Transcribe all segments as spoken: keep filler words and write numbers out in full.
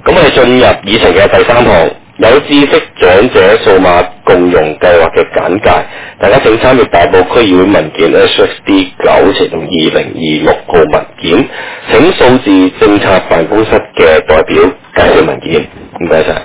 咁我哋進入議程嘅第三項，有知識長者數碼共融計劃嘅簡介。大家請參閱大埔區議會文件 S X D 九乘二零二六號文件，請數字政策辦公室嘅代表介紹文件。唔該晒。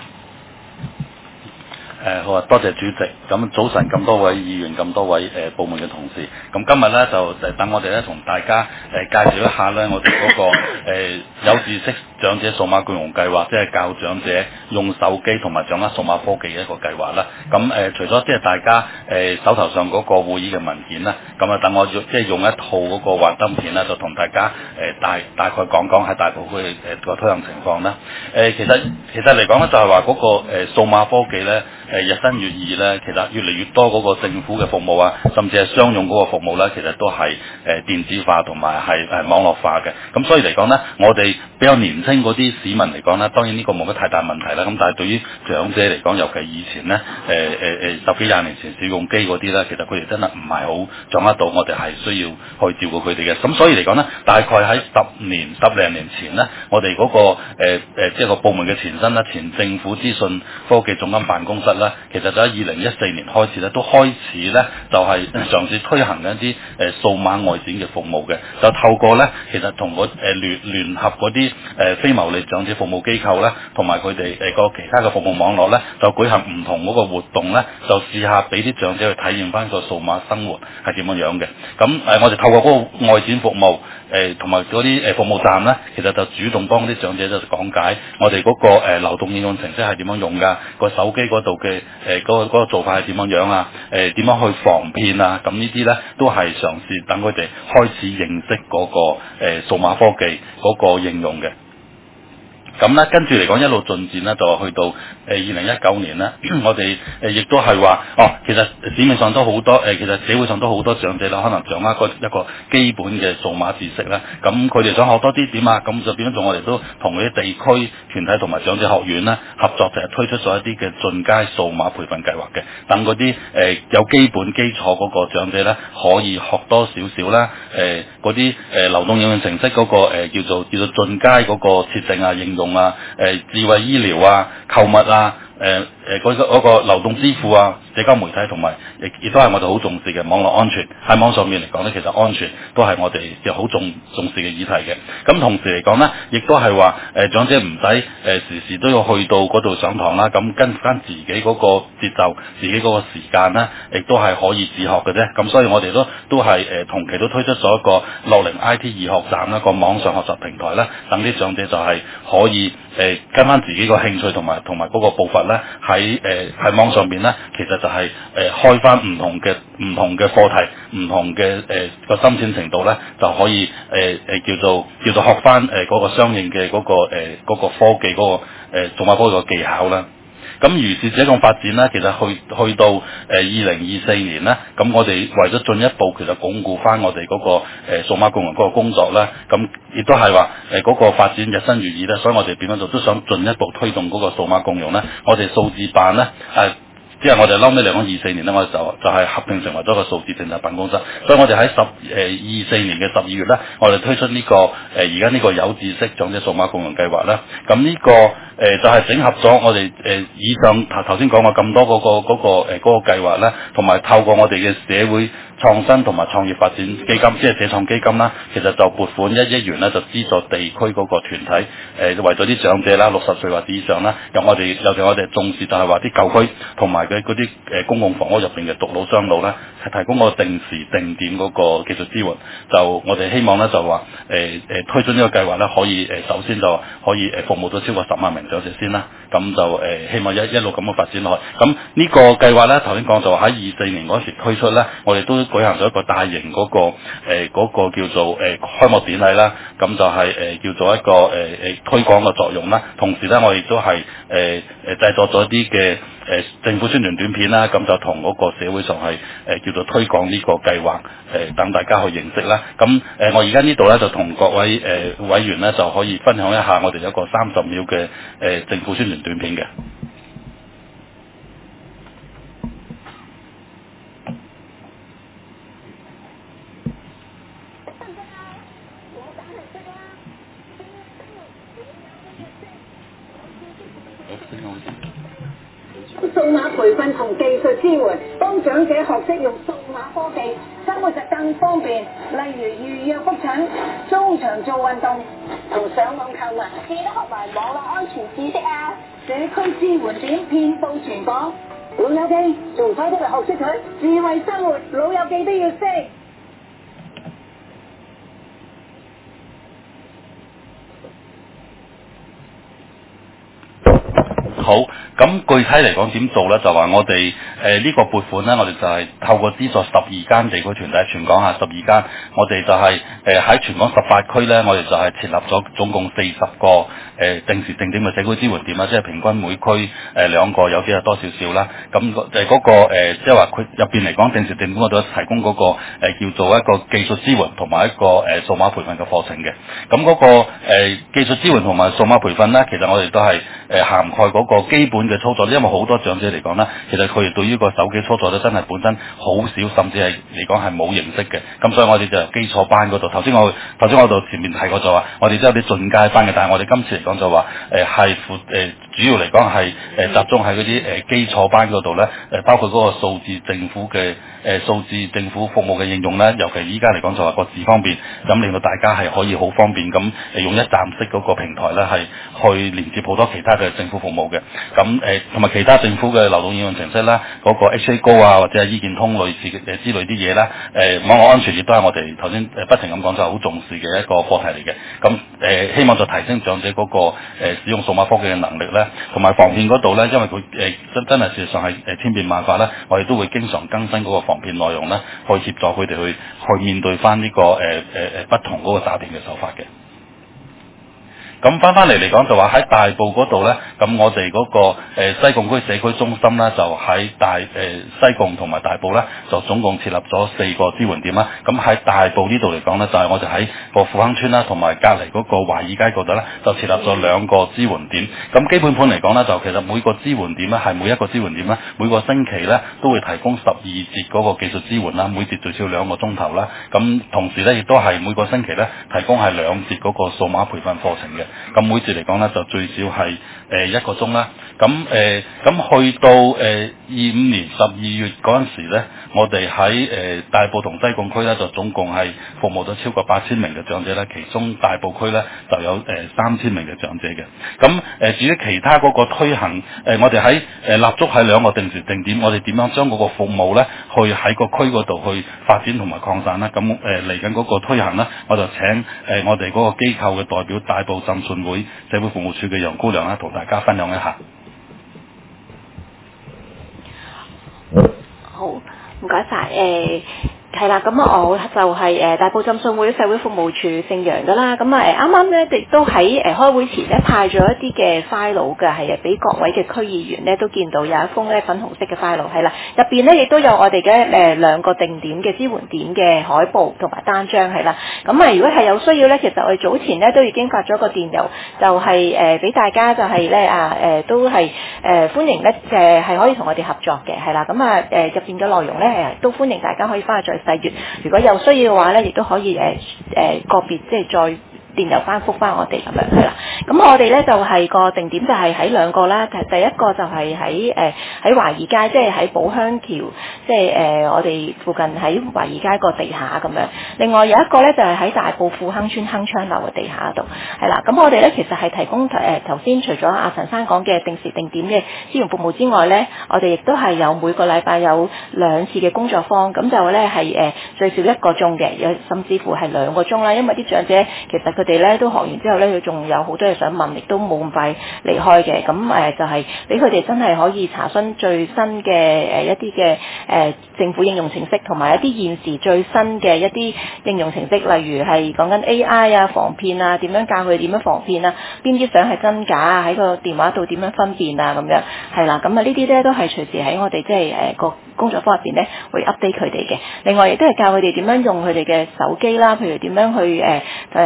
誒好啊，多謝主席。咁早晨咁多位議員，咁多位誒、呃、部門嘅同事。咁今日咧就誒等我哋咧同大家誒、呃、介紹一下咧我哋嗰、那個、呃、有知識長者數碼共融計劃，即係教長者用手機同埋掌握數碼科技嘅一個計劃啦。咁誒、呃、除咗即係大家誒、呃、手頭上嗰個會議嘅文件啦，咁啊等我即係用一套嗰個幻燈片啦，就同大家誒、呃、大大概講講喺大埔區誒個推行情況啦。誒、呃、其實其實嚟講咧就係話嗰個誒、呃、數碼科技咧。誒日新月異咧，其實越嚟越多嗰個政府嘅服務啊，甚至係商用嗰個服務咧，其實都係誒電子化同埋係誒網絡化嘅。咁所以嚟講咧，我哋比較年輕嗰啲市民嚟講咧，當然呢個冇乜太大問題啦。咁但係對於長者嚟講，尤其以前咧，誒誒誒十幾廿年前小用機嗰啲咧，其實佢哋真係唔係好掌握到，我哋係需要去照顧佢哋嘅。咁所以嚟講咧，大概喺十年十零年前咧，我哋嗰、那個誒誒、呃、即係個部門嘅前身啦，前政府資訊科技總監辦公室。其實就喺二零一四年開始咧，都開始咧就係、是、嘗試推行一啲誒數碼外展嘅服務嘅，就透過咧其實同個誒聯聯合嗰啲誒非牟利長者服務機構咧，同埋佢哋誒個其他嘅服務網絡咧，就舉行唔同嗰個活動咧，就試下俾啲長者去體驗翻個數碼生活係點樣樣嘅。咁誒、呃、我哋透過嗰個外展服務誒同埋嗰啲誒服務站咧，其實就主動幫啲長者就講解我哋嗰、那個誒、呃、流動應用程式係點樣用㗎，個手機嗰度嘅。嘅誒嗰個嗰個做法係點樣樣啊？誒、呃、點樣去防騙啊？咁呢啲咧都係嘗試等佢哋開始認識嗰、那個誒、呃、數碼科技嗰個應用嘅。咁咧跟住嚟講一路進展咧，就去到誒二零一九年咧，我哋誒亦都係話，哦，其實市面上都好多誒、呃，其實社會上都好多長者啦，可能掌握個一個基本嘅數碼知識啦。咁佢哋想學多啲點啊？咁就變咗做我哋都同嗰啲地區團體同埋長者學院咧合作，就係推出咗一啲嘅進階數碼培訓計劃嘅，等嗰啲誒有基本基礎嗰個長者咧，可以學多少少啦。誒嗰啲誒流動應用程式嗰、那個、呃、叫做叫做進階嗰個設定啊應用。啊，誒智慧醫療啊，購物啊，誒誒嗰個嗰個流動支付啊，社交媒體同埋亦亦都係我哋好重視嘅網絡安全。喺網上面嚟講咧，其實安全都係我哋嘅好重重視嘅議題嘅。咁同時嚟講咧，亦都係話誒長者唔使誒時時都要去到嗰度上堂啦，咁跟翻自己嗰個節奏，自己嗰個時間咧，亦都係可以自學嘅啫。咁所以我哋都都係誒、呃、同期都推出咗一個樂齡 I T 易學站啦，個網上學習平台啦，等啲長者就係可以。誒、呃、跟翻自己個興趣同埋同埋嗰個步伐咧，喺誒喺網上邊咧，其實就係、是、誒、呃、開翻唔同嘅唔同嘅課題，唔同嘅誒個深淺程度咧，就可以誒誒、呃、叫做叫做學翻誒嗰個相應嘅嗰、那個誒嗰、呃那個科技嗰、那個誒數碼科技嘅技巧啦。咁如是這種發展咧，其實去去到誒二零二四年咧，咁我哋為咗進一步其實鞏固翻我哋嗰、那個誒數碼共融嗰個工作咧，咁亦都係話誒嗰個發展日新月異咧，所以我哋變咗就都想進一步推動嗰個數碼共融咧，我哋數字辦咧誒。呃即係我哋後尾嚟講，二四年咧，我哋就就係、是、合併成為咗個數字政策辦公室。所以我哋喺十誒二四年嘅十二月咧，我哋推出呢、這個誒而家呢個有知識長者數碼共融計劃啦。咁呢、這個誒、呃、就係、是、整合咗我哋誒、呃、以上頭頭先講過咁多嗰、那個嗰、那個誒嗰、呃那個計劃咧，同埋透過我哋嘅社會創新同埋創業發展基金，即係社創基金啦，其實就撥款一億元咧，就資助地區嗰個團體誒、呃、為咗啲長者啦，六十歲或者以上啦，由我哋尤其我哋重視就係話啲舊區同埋嘅嗰啲誒公共房屋入邊嘅獨老雙老咧，係提供個定時定點嗰個技術支援。就我哋希望咧就話誒誒推出呢個計劃咧，可以誒、呃、首先就可以誒服務到超過十萬名長者先啦。咁就誒、呃、希望一一路咁樣發展落去。咁呢個計劃咧，頭先講就話喺二四年嗰時推出咧，我哋都舉行咗一個大型嗰、那個誒嗰、呃那個叫做誒、呃、開幕典禮啦。咁就係、是、誒、呃、叫做一個誒誒、呃、推廣嘅作用啦。同時咧，我亦都係誒誒製作咗一啲嘅誒政府宣傳短片啦。咁就同嗰個社會上係誒、呃、叫做推廣呢個計劃誒，等、呃、大家去認識啦。咁誒、呃、我而家呢度咧就同各位誒、呃、委員咧就可以分享一下我哋有一個三十秒嘅誒、呃、政府宣傳短片嘅。 數碼培訓同技術支援，幫長者學識用數碼科技，生活就更方便。例如預約覆診、中場做運動同上網購物，記得學埋網絡安全知識啊！社區支援點遍佈全港，老友記仲快啲嚟學識佢，智慧生活老友記都要識。 好，咁具體嚟講點做呢？就話我哋誒呢個撥款呢，我哋就係透過資助十二間地區團體，全港下十二間，我哋就係誒喺全港十八區呢，我哋就係設立咗總共四十個誒、呃、定時定點嘅社區支援點啦，即係平均每區誒、呃、兩個，有啲係多少少啦。咁誒嗰個、呃、即係話佢入邊嚟講，定時定點我哋提供嗰、那個、呃、叫做一個技術支援同埋一個誒、呃、數碼培訓嘅課程嘅。咁嗰、那個、呃、技術支援同埋數碼培訓呢，其實我哋都係誒、呃、涵蓋嗰、那個。基本嘅操作，因為好多長者嚟講呢，其實佢哋對於個手機操作咧，真係本身好少，甚至係嚟講係冇認識嘅。咁所以我哋就由基礎班嗰度，頭先我頭先我度前面提過就話，我哋都有啲進階班嘅，但係我哋今次嚟講就話，誒係負誒主要嚟講係誒集中喺嗰啲誒基礎班嗰度咧，誒包括嗰個數字政府嘅誒數字政府服務嘅應用咧，尤其依家嚟講就話個字方便，咁令到大家係可以好方便咁誒用一站式嗰個平台咧，係去連接好多其他嘅政府服務嘅。咁誒同埋其他政府嘅流動應用程式啦，嗰、那個 H A Go 啊，或者係醫健通類似嘅誒之類啲嘢啦，誒、呃、網絡安全亦都係我哋頭先誒不停咁講就係好重視嘅一個課題嚟嘅。咁誒、呃、希望就提升長者嗰、那個、呃、使用數碼科技嘅能力咧，同埋防騙嗰度咧，因為佢誒、呃、真真係事實上係誒千變萬化咧，我哋都會經常更新嗰個防騙內容咧，去協助佢哋去去面對翻呢、這個誒誒誒不同嗰個詐騙嘅手法嘅。咁翻翻嚟嚟講就話喺大埔嗰度呢，咁我哋嗰、那個、呃、西貢區社區中心呢，就喺大誒、呃、西貢同埋大埔呢，就總共設立咗四個支援點啦。咁喺大埔呢度嚟講呢，就係、是、我哋喺個富亨村啦，同埋隔離嗰個華爾街嗰度呢，就設立咗兩個支援點。咁基本盤嚟講呢，就其實每個支援點呢，係每一個支援點呢，每個星期呢，都會提供十二節嗰個技術支援啦，每節最少兩個鐘頭啦。咁同時呢，亦都係每個星期呢，提供係兩節嗰個數碼培訓課程嘅。咁每次嚟講咧，就最少係誒、呃、一個鐘啦。咁誒咁去到誒二五年十二月嗰陣時咧，我哋喺誒大埔同西貢區咧，就總共係服務咗超過八千名嘅長者咧。其中大埔區咧就有誒三千名嘅長者嘅。咁誒、呃、至於其他嗰個推行，誒、呃、我哋喺誒立足喺兩個定時定點，我哋點樣將嗰個服務咧，去喺個區嗰度去發展同埋擴散咧？咁誒嚟緊嗰個推行咧，我就請誒、呃、我哋嗰個機構嘅代表大埔浸信會社會服務處嘅楊姑娘咧，同大家分享一下。 好，唔該晒。誒。係啦，咁我就係誒大埔浸信會社會服務處姓楊噶啦，咁啊誒啱啱咧亦都喺誒開會前咧派咗一啲嘅 file 嘅，係啊俾各位嘅區議員咧都見到有一封咧粉紅色嘅 file 係啦，入邊咧亦都有我哋嘅誒兩個定點嘅支援點嘅海報同埋單張係啦，咁啊如果係有需要咧，其實我哋早前咧都已經發咗個電郵，就係誒俾大家就係咧啊誒都係誒歡迎咧誒係可以同我哋合作嘅係啦，咁啊誒入邊嘅內容咧都歡迎大家可以翻去再細閱，如果有需要嘅話咧，亦都可以誒誒、呃、個別即係再電郵翻覆翻我哋咁樣係啦。咁我哋咧就係、是、個定點就係喺兩個啦，第第一個就係喺誒喺華爾街，即係喺寶鄉橋，即係誒、呃、我哋附近喺華爾街個地下咁樣。另外有一個咧就係、是、喺大埔富亨村鏗鏘樓嘅地下度，係啦。咁我哋咧其實係提供誒頭先除咗阿陳生講嘅定時定點嘅支援服務之外咧，我哋亦都係有每個禮拜有兩次嘅工作坊，咁就咧係誒最少一個鐘嘅，有甚至乎係兩個鐘啦。因為啲長者其實佢哋咧都學完之後咧，佢仲有好多嘢想問，亦都冇咁快離開嘅。咁誒就係俾佢哋真係可以查詢最新嘅誒一啲嘅誒政府應用程式，同埋一啲現時最新嘅一啲應用程式，例如係講緊 A I 啊、防騙啊，點樣教佢哋點樣防騙啊，邊啲相係真假啊，喺個電話度點樣分辨啊咁樣，係啦。咁啊呢啲咧都係隨時喺我哋即係誒個工作坊入邊咧會 update 佢哋嘅。另外亦都係教佢哋點樣用佢哋嘅手機啦，譬如點樣去誒誒。呃呃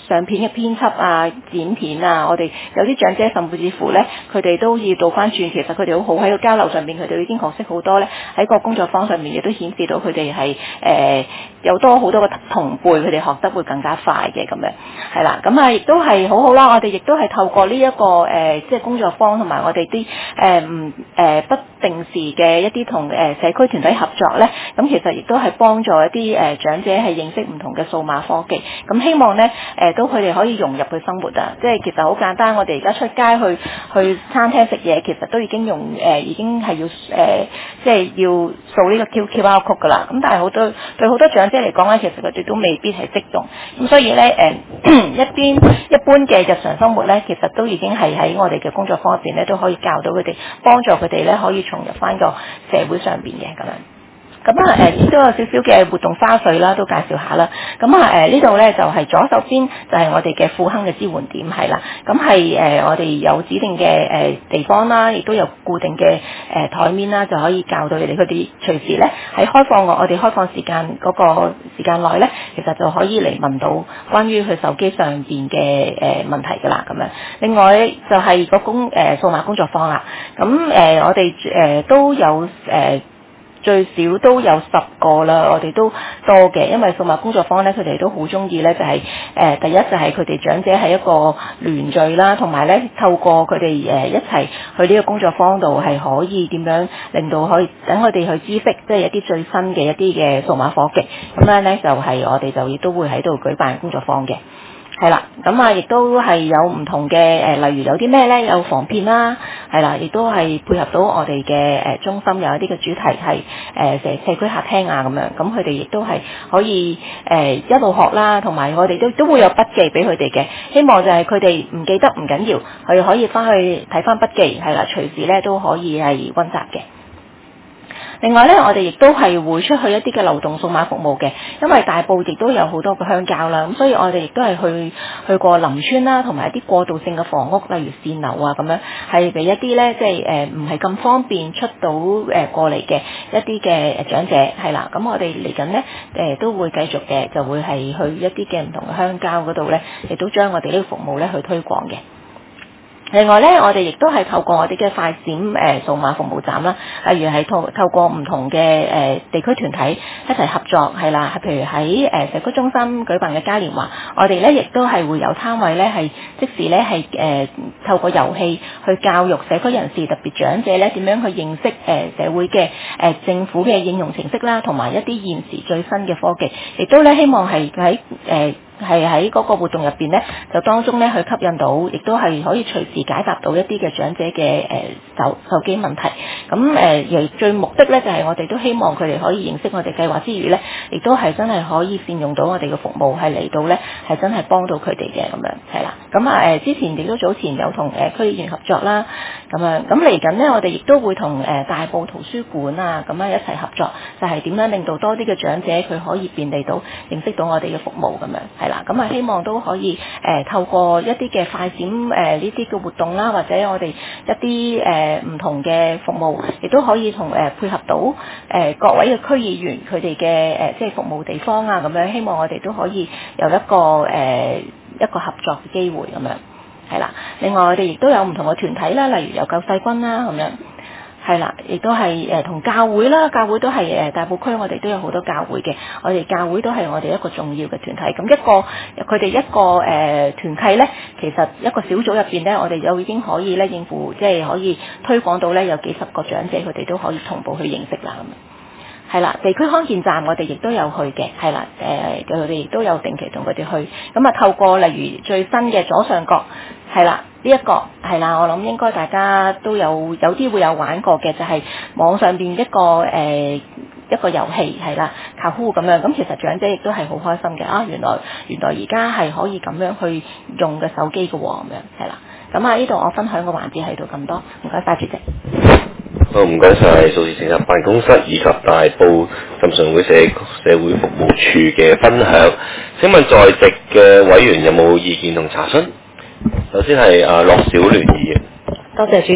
相片嘅編輯啊、剪片啊，我哋有啲長者甚至乎咧，佢哋都要倒翻轉，其實佢哋好好喺個交流上面，佢哋已經學識好多咧，喺個工作坊上面亦都顯示到佢哋係誒有多好多個同輩，佢哋學得會更加快嘅咁樣，係啦，咁啊亦都係好好啦，我哋亦都係透過呢、這、一個誒、呃、即係工作坊同埋我哋啲誒唔誒不定時嘅一啲同誒社區團體合作咧，咁其實亦都係幫助一啲誒、呃、長者係認識唔同嘅數碼科技，咁希望咧誒、呃、都佢哋可以融入去生活啊！即係其實好簡單，我哋而家出街去去餐廳食嘢，其實都已經用誒、呃、已經係要誒、呃、即係要掃呢個 Q Q R code 噶啦。咁但係好多對好多長者嚟講咧，其實佢哋都未必係識用。咁所以咧誒、呃、一邊一般嘅日常生活咧，其實都已經係喺我哋嘅工作坊入邊咧，都可以教到佢哋，幫助佢哋咧可以重入翻個社會上邊嘅咁樣。咁啊誒都有少少嘅活動花絮啦，都介紹下啦。咁啊誒呢度咧就係、是、左手邊就係我哋嘅富亨嘅支援點係啦。咁係誒我哋有指定嘅誒、呃、地方啦，亦都有固定嘅誒台面啦，就可以教到你哋佢哋隨時咧喺開放我我哋開放時間嗰個時間內咧，其實就可以嚟問到關於佢手機上邊嘅誒問題㗎啦咁樣。另外就係個工誒數碼工作坊啦。咁誒、呃、我哋誒、呃、都有誒。呃最少都有十個啦，我哋都多嘅，因為數碼工作坊咧，佢哋都好中意咧，就係、是、誒、呃、第一就係佢哋長者係一個聯聚啦，同埋咧透過佢哋誒一齊去呢個工作坊度係可以點樣令到可以等佢哋去知識，即係一啲最新嘅一啲嘅數碼科技，咁樣咧就係、是、我哋就亦都會喺度舉辦工作坊嘅。係啦，咁啊，亦都係有唔同嘅誒、呃，例如有啲咩咧，有防騙啦，係啦，亦都係配合到我哋嘅誒中心有一啲嘅主題係誒社社區客廳啊咁樣，咁佢哋亦都係可以誒、呃、一路學啦，同埋我哋都都會有筆記俾佢哋嘅，希望就係佢哋唔記得唔緊要，佢可以翻去睇翻筆記，係啦，隨時咧都可以係溫習嘅。另外咧，我哋亦都係會出去一啲嘅流動數碼服務嘅，因為大埔亦都有好多個鄉郊啦，咁所以我哋亦都係去去過林村啦，同埋一啲過渡性嘅房屋，例如線樓啊咁樣，係俾一啲咧即係誒唔係咁方便出到誒、呃、過嚟嘅一啲嘅長者係啦，咁我哋嚟緊咧誒都會繼續嘅，就會係去一啲嘅唔同嘅鄉郊嗰度咧，亦都將我哋呢個服務咧去推廣嘅。另外咧，我哋亦都係透過我哋嘅快閃誒數碼服務站啦，例如係透透過唔同嘅誒、呃、地區團體一齊合作，係啦，譬如喺誒、呃、社區中心舉辦嘅嘉年華，我哋咧亦都係會有攤位咧係即時咧係誒透過遊戲去教育社區人士，特別長者咧點樣去認識誒、呃、社會嘅誒、呃、政府嘅應用程式啦，同埋一啲現時最新嘅科技，亦都咧希望係喺誒係喺嗰個活動入邊咧，就當中咧去吸引到，亦都係可以隨時解答到一啲嘅長者嘅誒、呃、手手機問題。咁誒，而、呃、最目的咧就係、是、我哋都希望佢哋可以認識我哋計劃之餘咧，亦都係真係可以善用到我哋嘅服務，係嚟到咧係真係幫到佢哋嘅咁樣，係啦。咁啊誒，之前亦都早前有同誒區議員合作啦，咁樣咁嚟緊咧，我哋亦都會同誒、呃、大埔圖書館啊咁樣一齊合作，就係、是、點樣令到多啲嘅長者佢可以便利到認識到我哋嘅服務咁樣，係啦。咁啊，希望都可以誒、呃、透過一啲嘅快閃誒呢啲嘅活動啦，或者我哋一啲誒唔同嘅服務，亦都可以同誒、呃、配合到誒、呃、各位嘅區議員佢哋嘅誒即係服務地方啊咁樣，希望我哋都可以有一個誒、呃、一個合作嘅機會咁樣，係啦。另外我哋亦都有唔同嘅團體啦，例如有救世軍啦咁樣。係啦，亦都係誒同教會啦，教會都係誒大埔區，我哋都有好多教會嘅，我哋教會都係我哋一個重要嘅團體。咁一個佢哋一個誒、呃、團契咧，其實一個小組入邊咧，我哋又已經可以咧應付，即係可以推廣到咧有幾十個長者，佢哋都可以同步去認識啦咁樣。係啦，地區康健站我哋亦都有去嘅，係啦，誒佢哋亦都有定期同佢哋去。咁啊，透過例如最新嘅左上角，係啦，呢、這、一個係啦，我諗應該大家都有有啲會有玩過嘅，就係、是、網上邊一個誒、呃、一個遊戲係啦，卡呼咁樣。咁其實長者亦都係好開心嘅啊！原來原來而家係可以咁樣去用嘅手機嘅喎，咁樣係啦。咁啊，呢度我分享嘅環節喺度咁多，唔該晒主席。 好，唔該晒數字政策辦公室以及大埔浸信會社社會服務處嘅分享。請問在席嘅委員有冇意見同查詢？首先係啊，樂小聯議員。 多謝主席。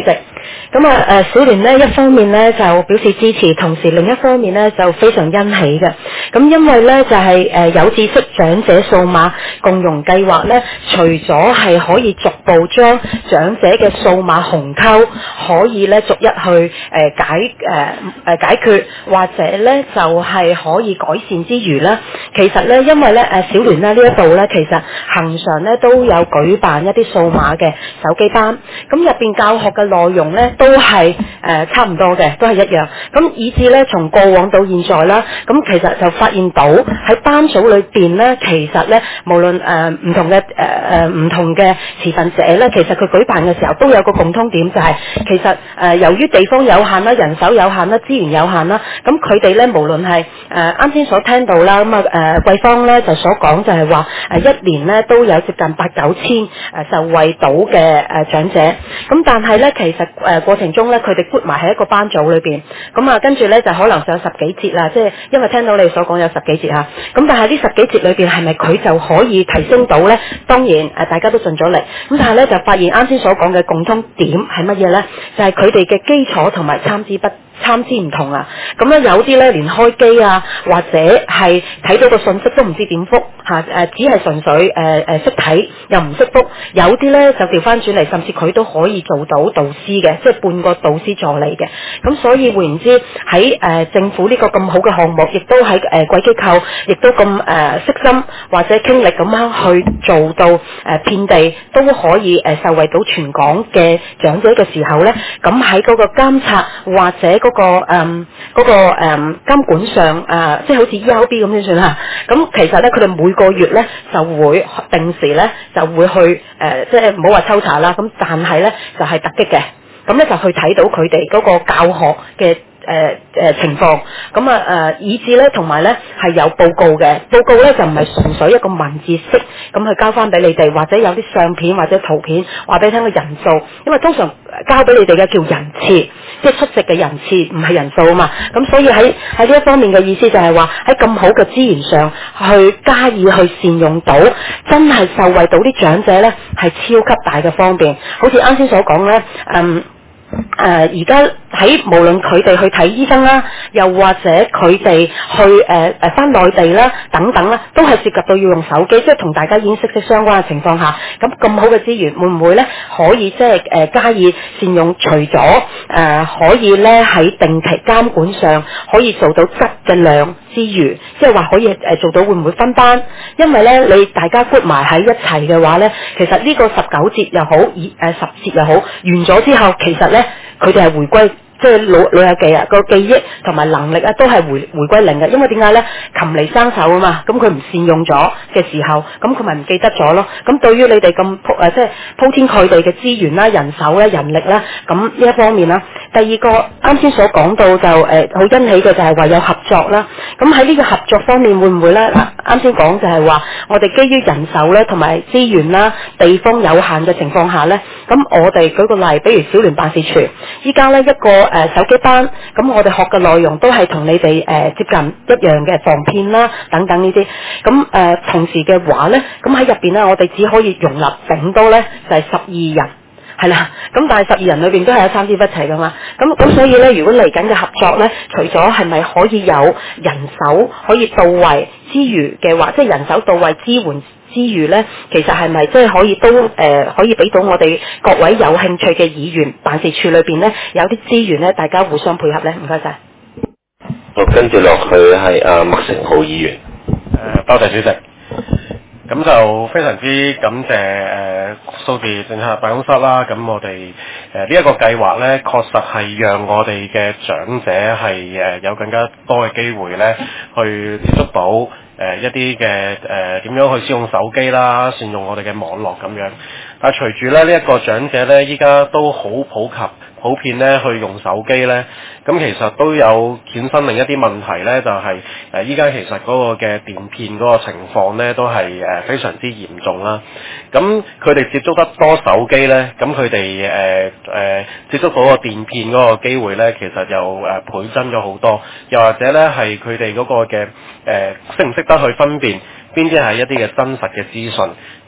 咁啊誒小聯呢一方面呢就表示支持，同時另一方面呢就非常欣喜嘅。咁因為呢就係誒有知識長者數碼共融計劃呢，除咗係可以逐步將長者嘅數碼鴻溝可以呢逐一去誒解誒誒解決，或者呢就係可以改善之餘呢，其實呢因為呢誒小聯呢呢一度呢，其實恆常呢都有舉辦一啲數碼嘅手機班，咁入邊教學嘅內容呢都係誒、呃、差唔多嘅，都係一樣。咁以至呢從過往到現在啦，咁其實就發現到喺班組裏邊呢，其實呢無論誒唔同嘅誒誒唔同嘅持份者呢，其實佢舉辦嘅時候都有個共通點，就係、是、其實誒、呃、由於地方有限啦、人手有限啦、資源有限啦，咁佢哋呢無論係誒啱先所聽到啦，咁啊誒貴方呢就所講就係話誒一年呢都有接近八九千誒受惠到嘅誒長者，咁但係呢，其實誒、呃、過程中呢，佢哋 group 埋喺一個班組裏邊，咁啊跟住呢，就可能上十幾節啦，即係因為聽到你所講有十幾節嚇，咁但係呢十幾節裏邊係咪佢就可以提升到呢？當然誒、呃、大家都盡咗力，咁但係呢，就發現啱先所講嘅共通點係乜嘢呢？就係佢哋嘅基礎同埋參差不參差唔同啊！咁咧有啲咧連開機啊，或者係睇到個信息都唔知點覆嚇誒，只係純粹誒誒識睇又唔識覆。有啲咧就調翻轉嚟，甚至佢都可以做到導師嘅，即係半個導師助理嘅。咁所以換言之，喺誒、呃、政府呢個咁好嘅項目，亦都喺誒貴機構，亦都咁誒悉心或者傾力咁樣去做到誒、呃、遍地都可以誒、呃、受惠到全港嘅長者嘅時候咧，咁喺嗰個監察或者嗰、嗰個誒嗰、嗯嗰個誒、嗯、監管上誒、呃，即係好似 E R B 咁先算啦。咁其實咧，佢哋每個月咧就會定時咧就會去誒、呃，即係唔好話抽查啦。咁但係咧就係、是、突擊嘅，咁咧就去睇到佢哋嗰個教學嘅。誒誒、呃呃、情況，咁啊誒，以至咧同埋咧係有報告嘅，報告咧就唔係純粹一個文字式咁去交翻俾你哋，或者有啲相片或者圖片話俾你聽個人數，因為通常交俾你哋嘅叫人次，即係出席嘅人次，唔係人數啊嘛。咁所以喺喺呢一方面嘅意思就係話喺咁好嘅資源上去加以去善用到，真係受惠到啲長者咧係超級大嘅方便。好似啱先所講咧，嗯。誒而家喺無論佢哋去睇醫生啦，又或者佢哋去誒誒返內地啦等等啦，都係涉及到要用手機，即係同大家已經息息相關嘅情況下，咁咁好嘅資源會唔會咧可以即係誒加以善用？除咗誒、呃、可以咧喺定期監管上可以做到質嘅量之餘，即係話可以誒做到會唔會分班？因為咧你大家 group 埋喺一齊嘅話咧，其實呢個十九節又好，二誒十節又好，完咗之後其實咧。佢哋係回歸，即係老老友記啊，個記憶同埋能力啊，都係回回歸零嘅。因為點解咧？擒嚟生手啊嘛，咁佢唔善用咗嘅時候，咁佢咪唔記得咗咯。咁對於你哋咁鋪誒，即係鋪天蓋地嘅資源啦、人手啦、人力啦，咁呢一方面啦。第二個啱先所講到就誒好欣喜嘅就係話有合作啦。咁喺呢個合作方面會唔會咧？啱先講就係話我哋基於人手咧同埋資源啦、地方有限嘅情況下咧，咁我哋舉個例，比如小聯辦事處，依家咧一個誒、呃、手機班，咁我哋學嘅內容都係同你哋誒、呃、接近一樣嘅防騙啦等等呢啲。咁誒、呃、同時嘅話咧，咁喺入邊咧我哋只可以容納頂多咧就係十二人。係啦，咁但係十二人裏邊都係有參差不齊噶嘛，咁咁所以咧，如果嚟緊嘅合作咧，除咗係咪可以有人手可以到位之餘嘅話，即係人手到位支援之餘咧，其實係咪即係可以都誒、呃、可以俾到我哋各位有興趣嘅議員辦事處裏邊咧有啲資源咧，大家互相配合咧，唔該晒。 好，跟住落去係阿麥成浩議員。 誒，多謝主席。咁就非常之感謝誒數字政策辦公室啦。咁我哋誒呢一個計劃咧，確實係讓我哋嘅長者係誒有更加多嘅機會咧，去接觸到誒一啲嘅誒點樣去使用手機啦，善用我哋嘅網絡咁樣。但係隨住咧呢一個長者咧，依家都好普及。普遍咧去用手機咧，咁其實都有衍生另一啲問題咧，就係誒依家其實嗰個嘅電騙嗰個情況咧，都係誒非常之嚴重啦。咁佢哋接觸得多手機咧，咁佢哋誒誒接觸到個電騙嗰個機會咧，其實又誒倍增咗好多。又或者咧係佢哋嗰個嘅誒識唔識得去分辨邊啲係一啲嘅真實嘅資訊？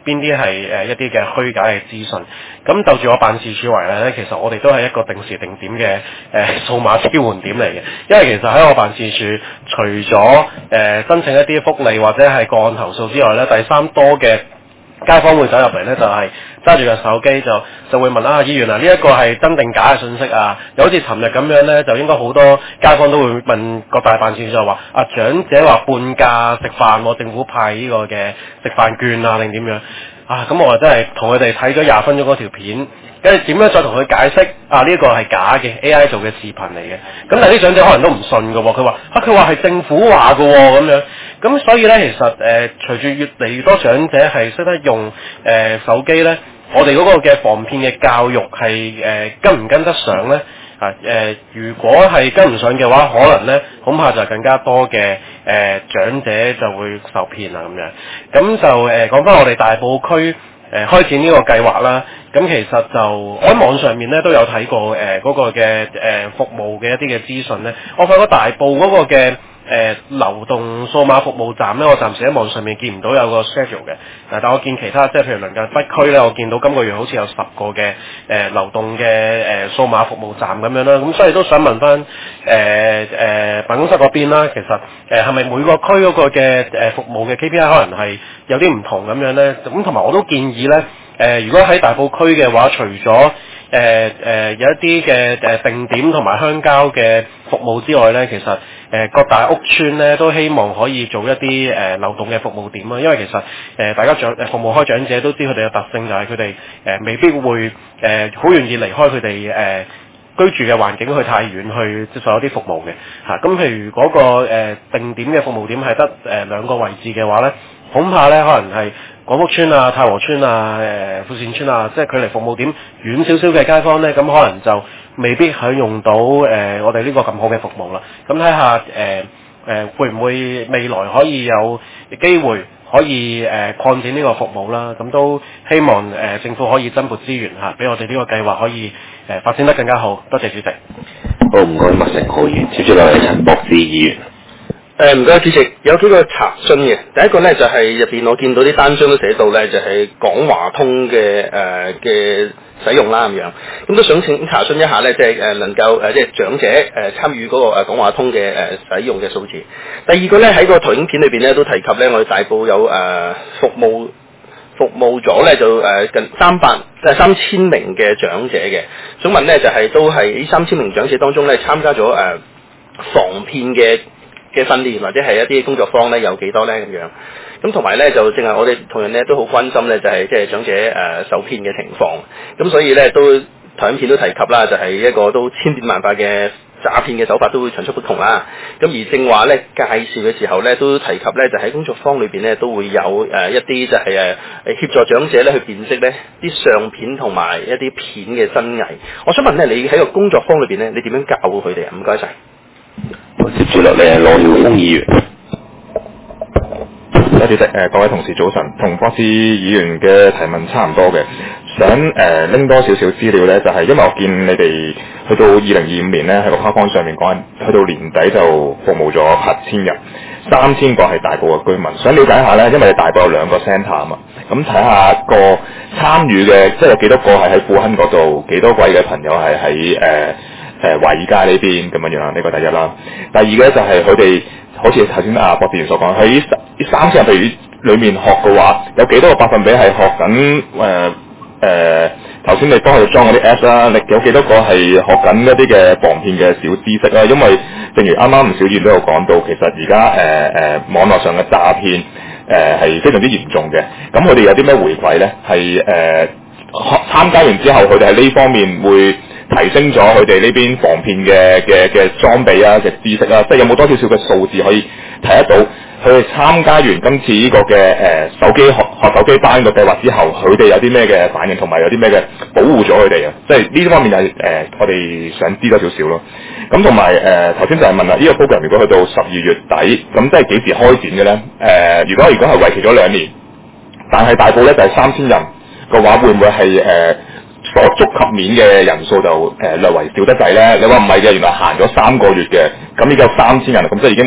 邊啲係誒一啲嘅虛假嘅資訊。咁就住我辦事處為例咧，其實我哋都係一個定時定點嘅誒、呃、數碼支援點嚟嘅，因為其實喺我辦事處，除咗誒、呃、申請一啲福利或者係個案投訴之外咧，第三多嘅街坊會走入嚟咧，就係揸住個手機就就會問啊，議員啊，呢、這、一個係真定假嘅信息啊？又好似尋日咁樣咧，就應該好多街坊都會問各大辦事處就話啊，長者話半價食飯喎，政府派呢個嘅食飯券啊，定點樣啊？咁我真係同佢哋睇咗廿分鐘嗰條片，跟住點樣再同佢解釋啊？呢、這個係假嘅 A I 做嘅視頻嚟嘅。咁但係啲長者可能都唔信㗎喎，佢話啊，佢話係政府話㗎喎咁樣。咁所以咧，其實誒、呃、隨住越嚟越多長者係識得用誒、呃、手機咧，我哋嗰個嘅防騙嘅教育係誒、呃、跟唔跟得上咧？啊誒、呃，如果係跟唔上嘅話，可能咧恐怕就更加多嘅誒、呃、長者就會受騙啦咁樣。咁就誒講翻我哋大埔區誒、呃、開展呢個計劃啦。咁其實就我喺網上面咧都有睇過誒嗰、呃那個嘅誒、呃、服務嘅一啲嘅資訊咧，我發覺大埔嗰個嘅誒、呃、流動數碼服務站咧，我暫時喺網上面見唔到有個 schedule 嘅。嗱，但我見其他即係譬如鄰近北區咧，我見到今個月好似有十個嘅誒、呃、流動嘅誒、呃、數碼服務站咁樣啦。咁所以都想問翻誒誒辦公室嗰邊啦，其實誒係咪每個區嗰個嘅誒服務嘅 K P I 可能係有啲唔同咁樣咧？咁同埋我都建議咧。誒、呃，如果喺大埔區嘅話，除咗誒誒有一啲嘅誒定點同埋鄉郊嘅服務之外咧，其實誒、呃、各大屋邨咧都希望可以做一啲誒、呃、流動嘅服務點啊，因為其實誒、呃、大家長誒服務開長者都知佢哋嘅特性就係佢哋誒未必會誒好願意離開佢哋誒居住嘅環境去太遠去接受一啲服務嘅嚇。咁、啊、譬如嗰、那個誒、呃、定點嘅服務點係得誒兩個位置嘅話咧，恐怕咧可能係廣福村啊、太和村啊、誒、呃、富善村啊，即係距離服務點遠少少嘅街坊咧，咁可能就未必享用到誒、呃、我哋呢個咁好嘅服務啦。咁睇下誒誒會唔會未來可以有機會可以誒、呃、擴展呢個服務啦？咁都希望誒、呃、政府可以增撥資源嚇，俾我哋呢個計劃可以誒、呃、發展得更加好。多謝主席。 好，唔該，麥成浩議員，接住落嚟陳博士議員。 誒唔該，主席，有幾個查詢嘅。第一個咧就係入邊我見到啲單張都寫到咧，就係港華通嘅誒嘅使用啦咁樣。咁都想請查詢一下咧，即係誒能夠誒即係長者誒參與嗰個誒港華通嘅誒使用嘅數字。第二個咧喺個投影片裏邊咧都提及咧，我哋大埔有誒服務服務咗咧就誒近三百誒三千名嘅長者嘅。想問咧就係都係呢三千名長者當中咧參加咗誒防騙嘅嘅訓練或者係一啲工作坊咧有幾多咧咁樣？咁同埋咧就正係我哋同樣咧都好關心咧就係即係長者誒、呃、受騙嘅情況。咁所以咧都投影片都提及啦，就係、是、一個都千變萬化嘅詐騙嘅手法都會層出不窮啦。咁而正話咧介紹嘅時候咧都提及咧就喺工作坊裏邊咧都會有誒、呃、一啲就係誒誒協助長者咧去辨識咧啲相片同埋一啲片嘅真偽。我想問咧你喺個工作坊裏邊咧你點樣教佢哋啊？唔該晒。 接住落嚟係羅曉峰議員。 多謝主席，誒各位同事早晨，同博士議員嘅提問差唔多嘅，想誒拎、呃、多少少資料咧，就係、是、因為我見你哋去到二零二五年咧喺個 PowerPoint 上面講，去到年底就服務咗八千人，三千個係大埔嘅居民，想了解一下咧，因為大埔有兩個 centre 啊嘛，咁睇下個參與嘅，即係有幾多個係喺富亨嗰度，幾多位嘅朋友係喺誒。誒華爾街呢邊咁樣樣，呢個第一啦。第二個咧就係佢哋好似頭先阿博士員所講，喺呢三千人譬如裡面學嘅話，有幾多個百分比係學緊誒誒頭先你幫佢哋裝嗰啲 Apps 啦，你有幾多個係學緊一啲嘅防騙嘅小知識啦？因為正如啱啱吳小燕都有講到，其實而家誒誒網絡上嘅詐騙誒係非常之嚴重嘅。咁佢哋有啲咩回饋咧？係誒、呃、參加完之後，佢哋喺呢方面會提升咗佢哋呢邊防騙嘅嘅嘅裝備啊嘅知識啊，即係有冇多少少嘅數字可以睇得到？佢哋參加完今次呢個嘅誒、呃、手機學學手機班嘅計劃之後，佢哋有啲咩嘅反應，同埋有啲咩嘅保護咗佢哋啊？即係呢方面就係、是、誒、呃、我哋想知多少少咯。咁同埋誒頭先就係問啦，呢、這個 program 如果去到十二月底，咁即係幾時開展嘅咧？誒、呃、如果如果係為期咗兩年，但係大埔咧就係三千人嘅話，會唔會係誒？呃所觸及面嘅人數就誒、呃、略為少得滯咧，你話唔係嘅，原來行咗三個月嘅，咁依家有三千人，咁即係已經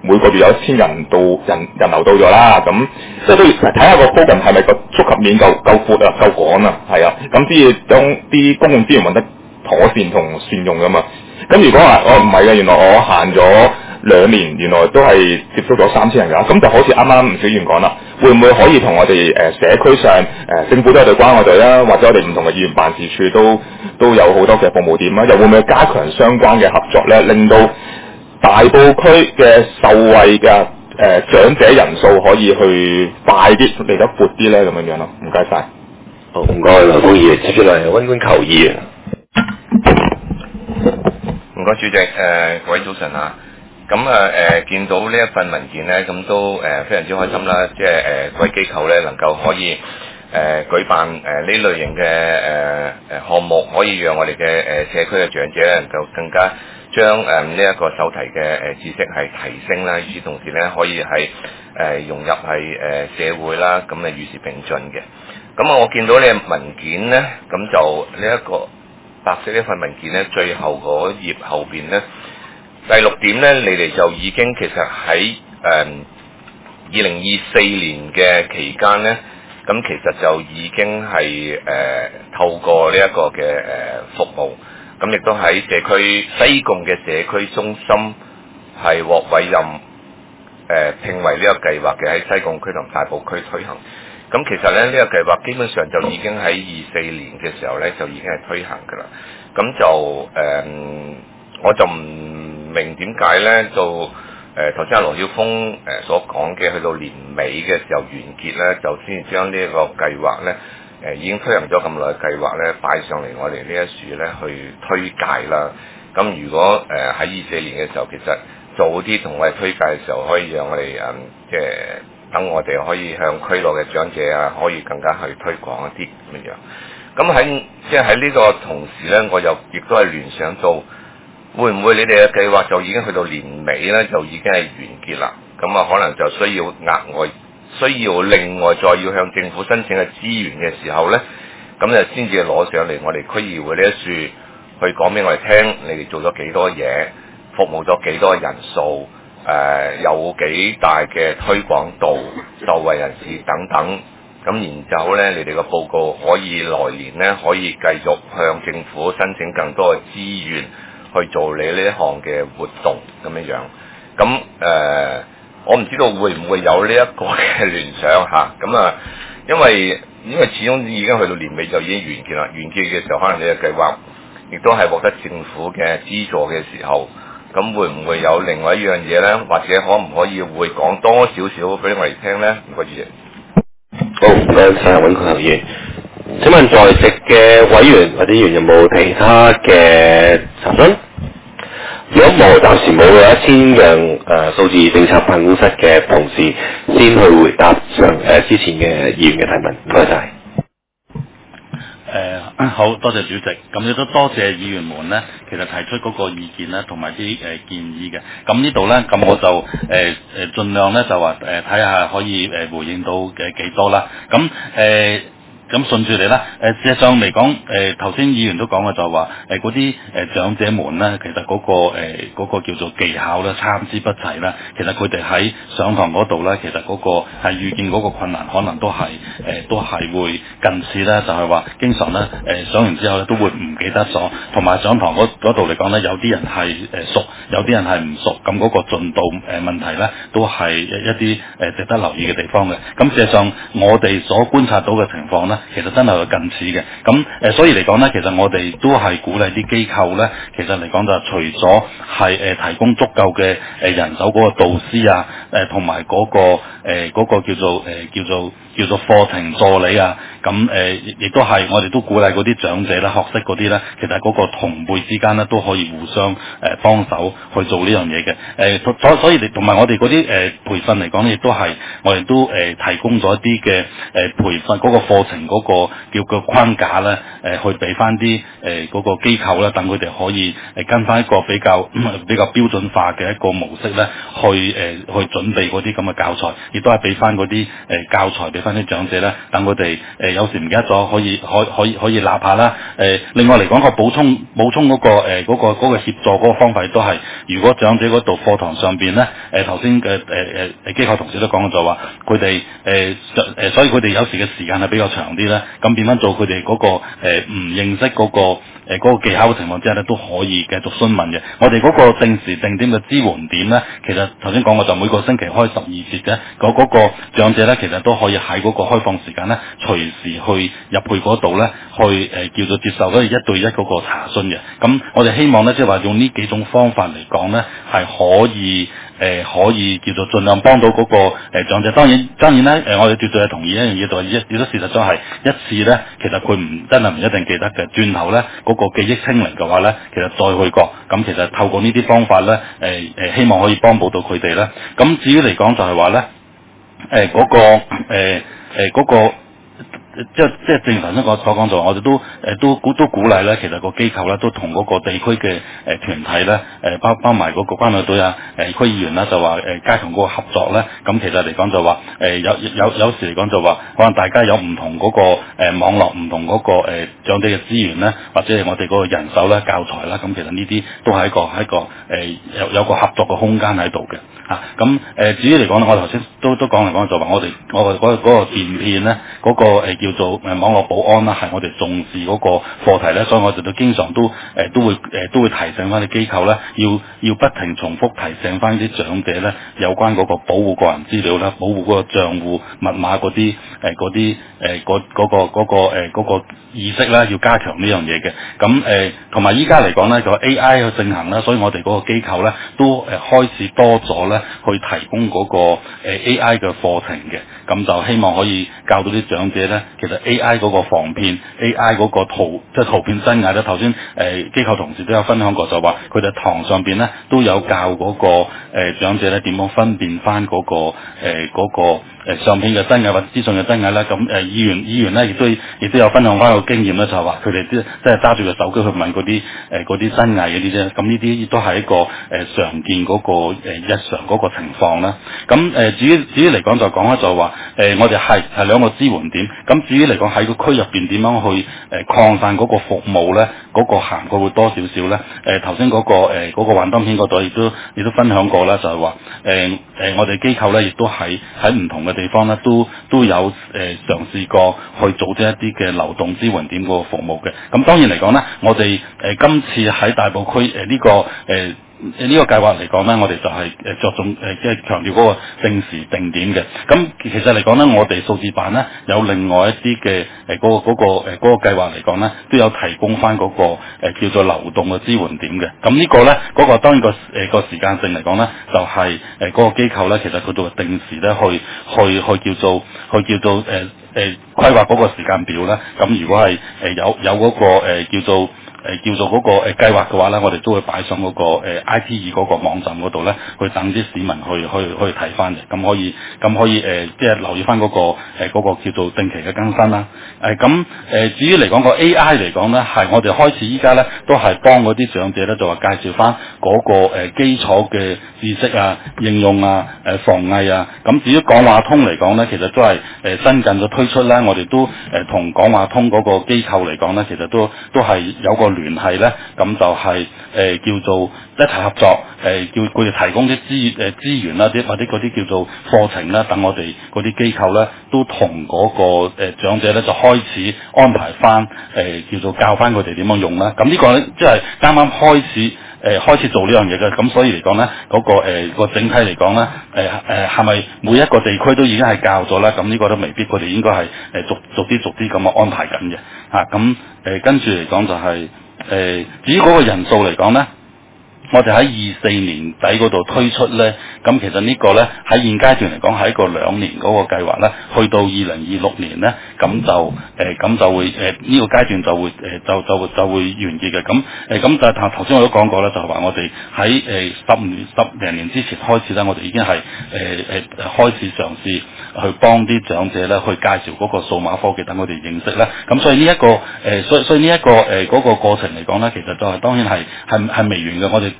每個月有一千人到人人流到咗啦，咁即係都要睇下個 program 係咪個觸及面夠夠闊啊，夠廣啊，係啊，咁先至將啲公共資源運得妥善同善用噶嘛。咁如果話我唔係嘅，原來我行咗兩年，原來都係接觸咗三千人㗎，咁就好似啱啱吳小議員講啦，會唔會可以同我哋誒、呃、社區上誒、呃、政府都有對關我哋啦，或者我哋唔同嘅議員辦事處都都有好多嘅服務點啦，又會唔會加強相關嘅合作咧，令到大埔區嘅受惠嘅誒、呃、長者人數可以去快啲嚟得闊啲咧，咁樣樣咯，唔該晒。 好，唔該，劉公議員，接住嚟溫官球議員。 唔該，主席，誒、呃、各位早晨啊！咁啊誒見到呢一份文件咧，咁都誒、呃、非常之開心啦！即係誒各位機構咧能夠可以誒、呃、舉辦誒呢、呃、類型嘅誒誒項目，可以讓我哋嘅誒社區嘅長者咧能夠更加將誒呢一個手提嘅誒知識係提升啦，與此同時咧可以係誒、呃、融入係誒、呃、社會啦，咁啊與時並進嘅。咁啊我見到呢個文件咧，咁就呢、這、一個白色呢份文件咧，最後嗰頁後邊咧。第六點咧，你哋就已經其實喺誒二零二四年嘅期間咧，咁其實就已經係誒、呃、透過呢一個嘅誒、呃、服務，咁亦都喺社區西貢嘅社區中心係獲委任誒、呃、聘為呢個計劃嘅喺西貢區同大埔區推行。咁其實咧呢、這個計劃基本上就已經喺二四年嘅時候咧就已經係推行㗎啦。咁就誒、呃、我就唔明點解咧？到誒頭先阿羅曉峰誒所講嘅，去到年尾嘅時候完結咧，就先至將呢一個計劃咧誒已經推行咗咁耐嘅計劃咧，擺上嚟我哋呢一樹咧去推介啦。咁如果誒喺二四年嘅時候，其實早啲同我哋推介嘅時候，可以讓我哋誒即係等我哋可以向區內嘅長者啊，可以更加去推廣一啲咁樣。咁喺即係喺呢個同時咧，我又亦都係聯想到。會唔會你哋嘅計劃就已經去到年尾咧，就已經係完結啦？咁啊，可能就需要額外需要另外再要向政府申請嘅資源嘅時候咧，咁就先至攞上嚟我哋區議會呢一處去講俾我哋聽，你哋做咗幾多嘢，服務咗幾多人數，誒、呃、有幾大嘅推廣度、受惠人士等等。咁然之後咧，你哋個報告可以來年咧可以繼續向政府申請更多嘅資源。去做你呢一項嘅活動咁樣樣，咁誒、呃，我唔知道會唔會有呢一個嘅聯想嚇，咁啊，因為因為始終已經去到年尾就已經完結啦，完結嘅時候可能你嘅計劃亦都係獲得政府嘅資助嘅時候，咁會唔會有另外一樣嘢咧？或者可唔可以會講多少少俾我哋聽咧？唔該主席。 好，唔該晒，揾佢議員。請問在席嘅委員或者議員有冇其他嘅查詢？如果冇，暫時冇嘅話，先讓誒數字政策辦公室嘅同事先去回答上誒、呃、之前嘅議員嘅提問。唔該晒。 誒好多謝主席，咁亦都多謝議員們咧，其實提出嗰個意見咧，同埋啲誒建議嘅。咁呢度咧，咁我就誒誒盡量咧就話誒睇下可以誒回應到嘅幾多啦。咁誒。呃咁順住嚟啦，誒事實上嚟講，誒頭先議員都講嘅就係話，誒嗰啲誒長者們咧，其實嗰、嗰個誒嗰、呃嗰個叫做技巧咧參差不齊啦。其實佢哋喺上堂嗰度咧，其實嗰個係遇見嗰個困難，可能都係誒、呃、都係會近似咧，就係話經常咧誒、呃、上完之後咧都會唔記得咗，同埋上堂嗰度嚟講咧，有啲人係誒熟，有啲人係唔熟，咁嗰個進度誒問題咧，都係一啲誒值得留意嘅地方嘅。咁事實上我哋所觀察到嘅情況咧，其實真係近似嘅，咁誒、呃，所以嚟講咧，其實我哋都係鼓勵啲機構咧，其實嚟講就係除咗係誒提供足夠嘅誒人手嗰個導師啊，誒同埋嗰個誒嗰、呃嗰個叫做誒、呃、叫做叫做課程助理啊，咁誒亦都係我哋都鼓勵嗰啲長者咧學識嗰啲咧，其實嗰個同輩之間咧都可以互相誒幫手去做呢樣嘢嘅，誒所所以同埋我哋嗰啲誒培訓嚟講咧，亦都係我哋都誒、呃、提供咗一啲嘅誒培訓嗰個課程嗰、嗰個叫個框架咧，誒、呃、去俾翻啲誒嗰個機構咧，等佢哋可以誒跟翻一個比較、嗯、比較標準化嘅一個模式咧，去誒、呃、去準備嗰啲咁嘅教材，亦都係俾翻嗰啲誒教材俾翻啲長者咧，等佢哋誒有時唔記得咗可以可可以可以立下啦。誒、呃、另外嚟講個補充補充嗰、嗰個誒嗰、呃嗰個嗰、嗰個協助嗰個方法都係，如果長者嗰度課堂上邊咧誒頭先嘅誒誒誒機構同事都講咗話，佢哋誒誒所以佢哋有時嘅時間係比較長啲咧，咁變翻做佢哋嗰個誒唔、呃、認識嗰、嗰個。誒嗰個技巧嘅情況之下咧，都可以繼續詢問嘅。我哋嗰個定時定點嘅支援點咧，其實頭先講過就每個星期開十二節嘅，嗰、嗰個長者咧，其實都可以喺嗰個開放時間咧，隨時去入去嗰度咧，去誒、呃、叫做接受嗰個一對一嗰個查詢嘅。咁我哋希望咧，即係話用呢幾種方法嚟講咧，係可以。誒、呃、可以叫做盡量幫到嗰、那個誒、呃、長者，當然當然咧誒、呃，我哋絕對係同意一樣嘢，就係亦亦都事實上係一次咧，其實佢唔真係唔一定記得嘅。轉頭咧嗰、那個記憶清零嘅話咧，其實再去過，咁其實透過呢啲方法咧，誒、呃、誒、呃、希望可以幫補到佢哋咧。咁至於嚟講就係話咧，誒、呃、嗰、那個誒誒嗰個。即係即係正如頭先我所講就，我哋都誒、呃、都鼓都鼓勵咧，其實個機構咧都同嗰個地區嘅誒團體咧誒包包埋嗰個關愛隊啊誒區議員啦，就話誒、呃、加強嗰個合作咧。咁其實嚟講就話誒、呃、有有有時嚟講就話，可能大家有唔同嗰、那個誒、呃、網絡唔同嗰、那個誒、呃、長者嘅資源咧，或者係我哋嗰個人手咧教材啦。咁其實呢啲都係一個係一個誒、呃、有有個合作嘅空間喺度嘅嚇。咁、啊、誒、呃、至於嚟講咧，我頭先都都講嚟講就話，我哋我嗰嗰個電騙咧嗰個誒叫做誒網絡保安啦，係我哋重視嗰個課題咧，所以我哋都經常都誒、呃、都會誒、呃、都會提醒翻啲機構咧，要要不停重複提醒翻啲長者咧，有關嗰個保護個人資料啦，保護嗰個帳戶密碼嗰啲誒嗰啲誒嗰嗰個嗰、嗰個誒嗰、呃嗰個意識啦，要加強呢樣嘢嘅。咁誒同埋依家嚟講咧，個 A I 去進行啦，所以我哋嗰個機構咧都誒開始多咗咧，去提供嗰個誒 A I 嘅課程嘅。咁就希望可以教到啲長者咧，其實 A I 嗰個防騙 A I 嗰個圖即係圖片真偽咧。頭先誒機構同事都有分享過，就話佢哋堂上邊咧都有教嗰、嗰個誒、呃、長者咧點樣分辨翻嗰、嗰個誒嗰、呃嗰個誒相片嘅真偽或者資訊嘅真偽啦。咁誒議員議員咧亦都亦都有分享翻個經驗咧，就係話佢哋啲即係揸住個手機去問嗰啲誒嗰啲真偽嗰啲啫。咁呢啲亦都係一個誒、呃、常見嗰、嗰個誒、呃、日常嗰個情況啦。咁誒、呃、至於至於嚟講就講咧就話誒、呃、我哋係係兩個支援點。咁至於嚟講喺個區入邊點樣去誒、呃、擴散嗰個服務咧，嗰、嗰個涵蓋會多少少咧？誒頭先嗰個誒嗰、呃嗰個幻燈片嗰度亦都亦都分享過啦，就係話誒誒我哋機構咧亦都喺喺唔同嘅地方咧都都有誒、呃、嘗試過去組織一啲嘅流動支援點嗰個服務嘅。咁當然嚟講咧，我哋誒、呃、今次喺大埔區誒呢、呃這個誒。呃呢個計劃嚟講咧，我哋就係誒着重誒即係強調嗰個定時定點嘅。咁其實嚟講咧，我哋數字辦咧有另外一啲嘅誒嗰個嗰、嗰個誒嗰、嗰個計劃嚟講咧，都有提供翻嗰、嗰個、呃、叫做流動嘅支援點嘅。咁呢個咧嗰、嗰個當然個誒、呃、個時間性嚟講咧，就係誒嗰個機構咧，其實佢都會定時咧去去去叫做去叫做誒誒、呃、規劃嗰個時間表啦。咁如果係誒有有嗰、嗰個、呃、叫做誒、呃、叫做嗰、那個誒、呃、計劃嘅話咧，我哋都會擺上嗰、那個、呃、I T 二嗰個網站嗰度咧，去等啲市民去去去睇翻嘅，咁可以咁可以誒、呃，即係留意翻嗰、那個誒嗰、呃那個叫做定期嘅更新啦。誒咁誒至於嚟講個 A I 嚟講咧，係我哋開始依家咧都係幫嗰啲長者咧，就話介紹翻嗰個誒、呃、基礎嘅知識啊、應用啊、誒、呃、防偽啊。咁至於講話通嚟講咧，其實都係誒、呃、新近嘅推出啦。我哋都誒同講話通嗰個機構嚟講咧，其實都都係有個聯繫咧，咁就係、是、誒、呃、叫做一齊合作，誒、呃、叫佢哋提供啲資誒資源啦，啲或者嗰啲叫做課程啦，等我哋嗰啲機構咧都同嗰、那個誒、呃、長者咧就開始安排翻誒、呃、叫做教翻佢哋點樣用啦。咁呢個咧即係啱啱開始誒、呃、開始做呢樣嘢嘅，咁所以嚟講咧嗰個誒、呃、個整體嚟講咧誒誒係咪每一個地區都已經係教咗咧？咁呢個都未必，佢哋應該係誒逐逐啲逐啲咁樣安排緊嘅嚇。咁誒跟住嚟講就係、是。誒、呃，至於嗰個人數嚟講咧，我哋喺二四年底嗰度推出咧，咁其實呢個咧喺現階段嚟講係一個兩年嗰個計劃咧，去到二零二六年咧，咁就誒咁、呃、就會誒呢、呃這個階段就會誒、呃、就就就會完結嘅。咁誒咁就頭頭先我都講過啦，就係話我哋喺誒十年十零年之前開始咧，我哋已經係誒誒開始嘗試去幫啲長者咧去介紹嗰個數碼科技，等我哋認識咧。咁所以呢、這、一個誒、呃，所以所以呢、這、一個誒嗰、呃那個過程嚟講咧，其實就係當然係係係未完嘅。我哋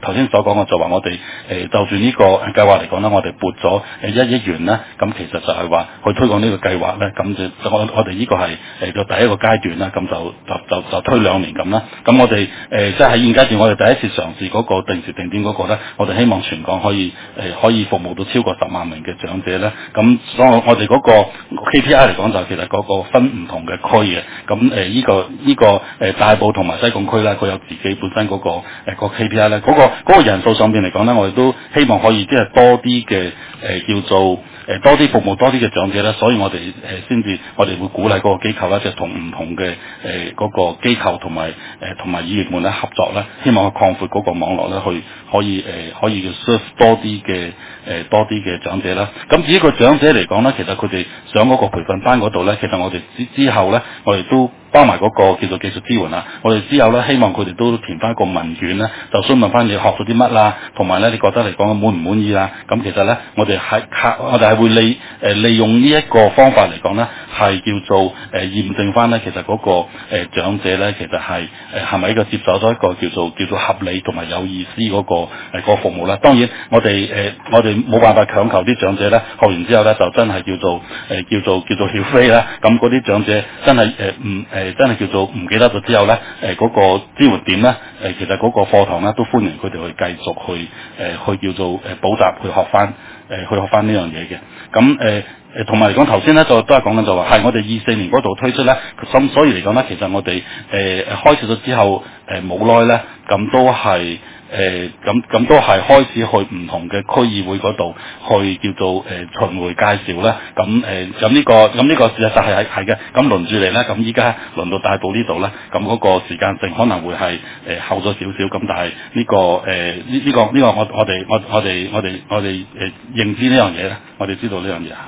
頭先所講嘅就話我哋誒、呃、就住呢個計劃嚟講咧，我哋撥咗誒一億元咧，咁其實就係話去推廣呢個計劃咧，咁就我我哋呢個係誒個第一個階段啦，咁就就就就推兩年咁啦。咁我哋誒、呃、即係喺現階段，我哋第一次嘗試嗰個定時定點嗰個咧，我哋希望全港可以誒、呃、可以服務到超過十萬名嘅長者咧。咁所以我哋嗰個 K P I 嚟講，就其實嗰個分唔同嘅區嘅。咁誒呢個呢、這個誒、呃、大埔同埋西貢區咧，佢有自己本身嗰、那個誒、呃那個 K P I 咧，嗰、那個嗰、那個人數上邊嚟講咧，我哋都希望可以即係多啲嘅誒叫做。誒多啲服務多啲嘅長者咧，所以我哋誒先至我哋會鼓勵嗰個機構咧，就同唔同嘅誒嗰個機構同埋誒同埋議員們咧合作咧，希望去擴闊嗰個網絡咧，去可以誒、呃、可以 serve 多啲嘅誒多啲嘅長者啦。咁至於個長者嚟講咧，其實佢哋上嗰個培訓班嗰度咧，其實我哋之之後咧，我哋都包埋嗰個叫做技術支援啦。我哋之後咧，希望佢哋都填翻一個問卷咧，就詢問翻你學咗啲乜啦，同埋咧你覺得嚟講滿唔滿意啦？咁其實咧，我哋係靠我哋係會利誒、呃、利用呢一個方法嚟講咧，係叫做誒、呃、驗證翻咧，其實嗰、那個誒、呃、長者咧，其實係誒係咪一個接受咗一個叫做叫做合理同埋有意思嗰、那個誒、呃那個服務啦？當然我哋誒、呃、我哋冇辦法強求啲長者咧學完之後咧就真係叫做誒、呃、叫做叫做曉飛啦。咁嗰啲長者真係誒唔誒真係叫做唔記得咗之後咧誒嗰個支援點咧誒、呃、其實嗰個課堂咧都歡迎佢哋去繼續去誒、呃、去叫做誒補習去學翻。誒、呃、去學翻呢樣嘢嘅，咁誒誒同埋嚟講頭先咧就都係講緊就話係我哋二四年嗰度推出咧，咁所以嚟講咧其實我哋誒誒開始咗之後誒冇耐咧，咁、呃、都係誒咁咁都係開始去唔同嘅區議會嗰度去叫做誒、呃、巡迴介紹咧，咁誒咁呢個咁呢個事實上係係係嘅，咁輪住嚟咧，咁依家輪到大埔呢度咧，咁嗰個時間性可能會係誒、呃、後咗少少，咁但係呢、呢個誒呢呢個呢、呢個我我哋我我哋我哋我哋誒。認知呢樣嘢咧，我哋知道呢樣嘢嚇。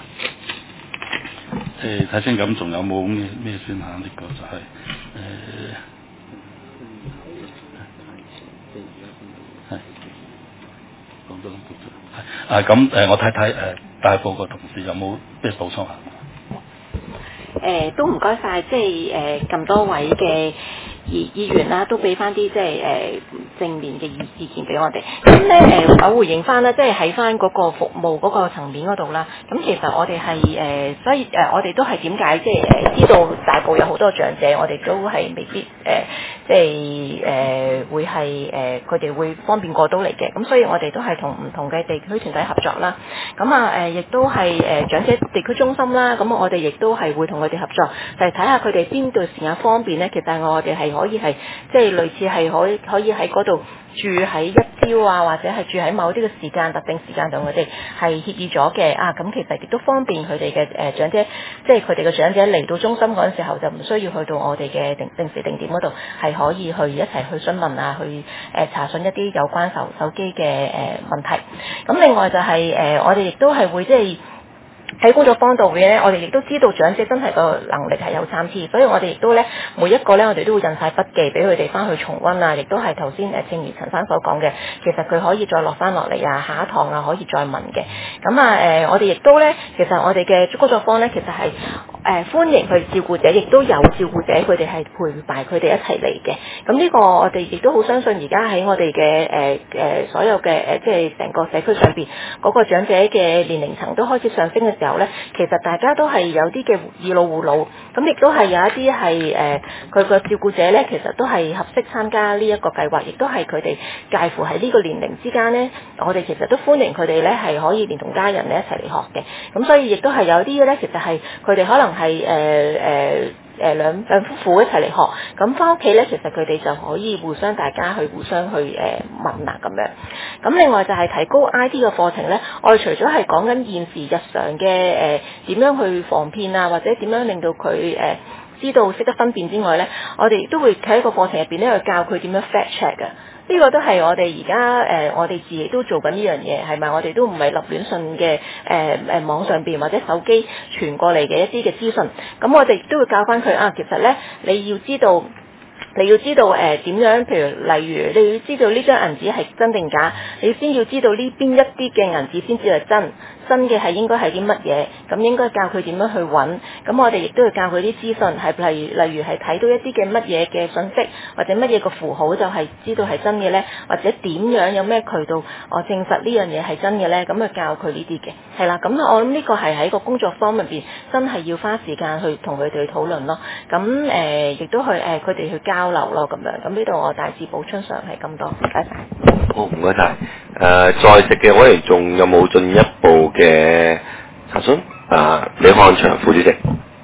誒睇先咁，仲有冇咩咩先嚇？呢、這個就係、是、誒，係講咗咁多。係啊，咁誒，我睇睇誒大埔個同事有冇咩補充啊？ 誒、呃，都唔該晒，即係誒咁多位嘅議議員啦，都俾翻啲即係誒、呃、正面嘅意意見俾我哋。咁咧誒，我回應翻啦，即係喺翻嗰個服務嗰個層面嗰度啦。咁其實我哋係誒，所以誒、呃、我哋都係點解即係誒知道大埔有好多長者，我哋都係未必誒、呃、即係誒、呃、會係誒佢哋會方便過到嚟嘅。咁所以我哋都係同唔同嘅地區團體合作啦。咁啊誒，亦都係誒長者地區中心啦。咁我哋亦都係會同佢哋合作，就係睇下佢哋邊度時間方便咧。其實我哋係可以係即係類似係可以可以喺嗰度住喺一朝啊，或者係住喺某啲嘅時間特定時間同佢哋係協議咗嘅啊。咁其實亦都方便佢哋嘅誒長者，即係佢哋嘅長者嚟到中心嗰陣時候就唔需要去到我哋嘅定定時定點嗰度，係可以去一齊去詢問啊，去誒、呃、查詢一啲有關手手機嘅誒問題。咁另外就係、是、誒、呃、我哋亦都係會即係。喺工作坊度嘅咧，我哋亦都知道長者真係個能力係有參差，所以我哋亦都咧每一個咧，我哋都會印晒筆記俾佢哋翻去重溫啊，亦都係頭先誒正如陳生所講嘅，其實佢可以再落翻落嚟啊，下一堂啊可以再問嘅。咁啊誒，我哋亦都咧，其實我哋嘅工作坊咧，其實係誒、呃、歡迎佢照顧者，亦都有照顧者，佢哋係陪埋佢哋一齊嚟嘅。咁呢個我哋亦都好相信，而家喺我哋嘅誒誒所有嘅誒、呃，即係成個社區上邊嗰個長者嘅年齡層都開始上升嘅時候咧，其實大家都係有啲嘅以老護老，咁亦都係有一啲係誒佢個照顧者咧，其實都係合適參加呢一個計劃，亦都係佢哋介乎喺呢個年齡之間咧，我哋其實都歡迎佢哋咧係可以連同家人咧一齊嚟學嘅，咁所以亦都係有啲咧，其實係佢哋可能係誒誒。呃呃誒兩兩夫婦一齊嚟學，咁翻屋企咧，其實佢哋就可以互相大家去互相去誒、呃、問啊咁樣。咁另外就係提高 I T 嘅課程咧，我哋除咗係講緊現時日常嘅誒點樣去防騙啊，或者點樣令到佢誒、呃、知道識得分辨之外咧，我哋亦都會喺個課程入邊咧去教佢點樣 fact check 嘅。呢個都係我哋而家誒，我哋自己都做緊呢樣嘢，係咪？我哋都唔係立亂信嘅誒誒網上邊或者手機傳過嚟嘅一啲嘅資訊，咁我哋都會教翻佢啊。其實咧，你要知道。你要知道誒點、呃、樣，譬如例如你要知道呢張銀紙係真定假，你先要知道呢邊一啲嘅銀紙先至係真， 新嘅係應該係啲乜嘢，咁應該教佢點樣去揾。咁我哋亦都要教佢啲資訊，係例如例如係睇到一啲嘅乜嘢嘅信息，或者乜嘢個符號就係知道係真嘅呢，或者點樣有咩渠道我證實呢樣嘢係真嘅呢？咁去教佢呢啲嘅，係啦。咁我諗呢個係喺個工作坊入邊真係要花時間去同佢哋討論咯。咁誒亦都去誒佢哋去交流咯咁樣。咁呢度我大致補充上係咁多，唔該晒。 好，唔該晒。誒、呃，在席嘅委員仲有冇進一步嘅查詢？啊，李漢祥副主席。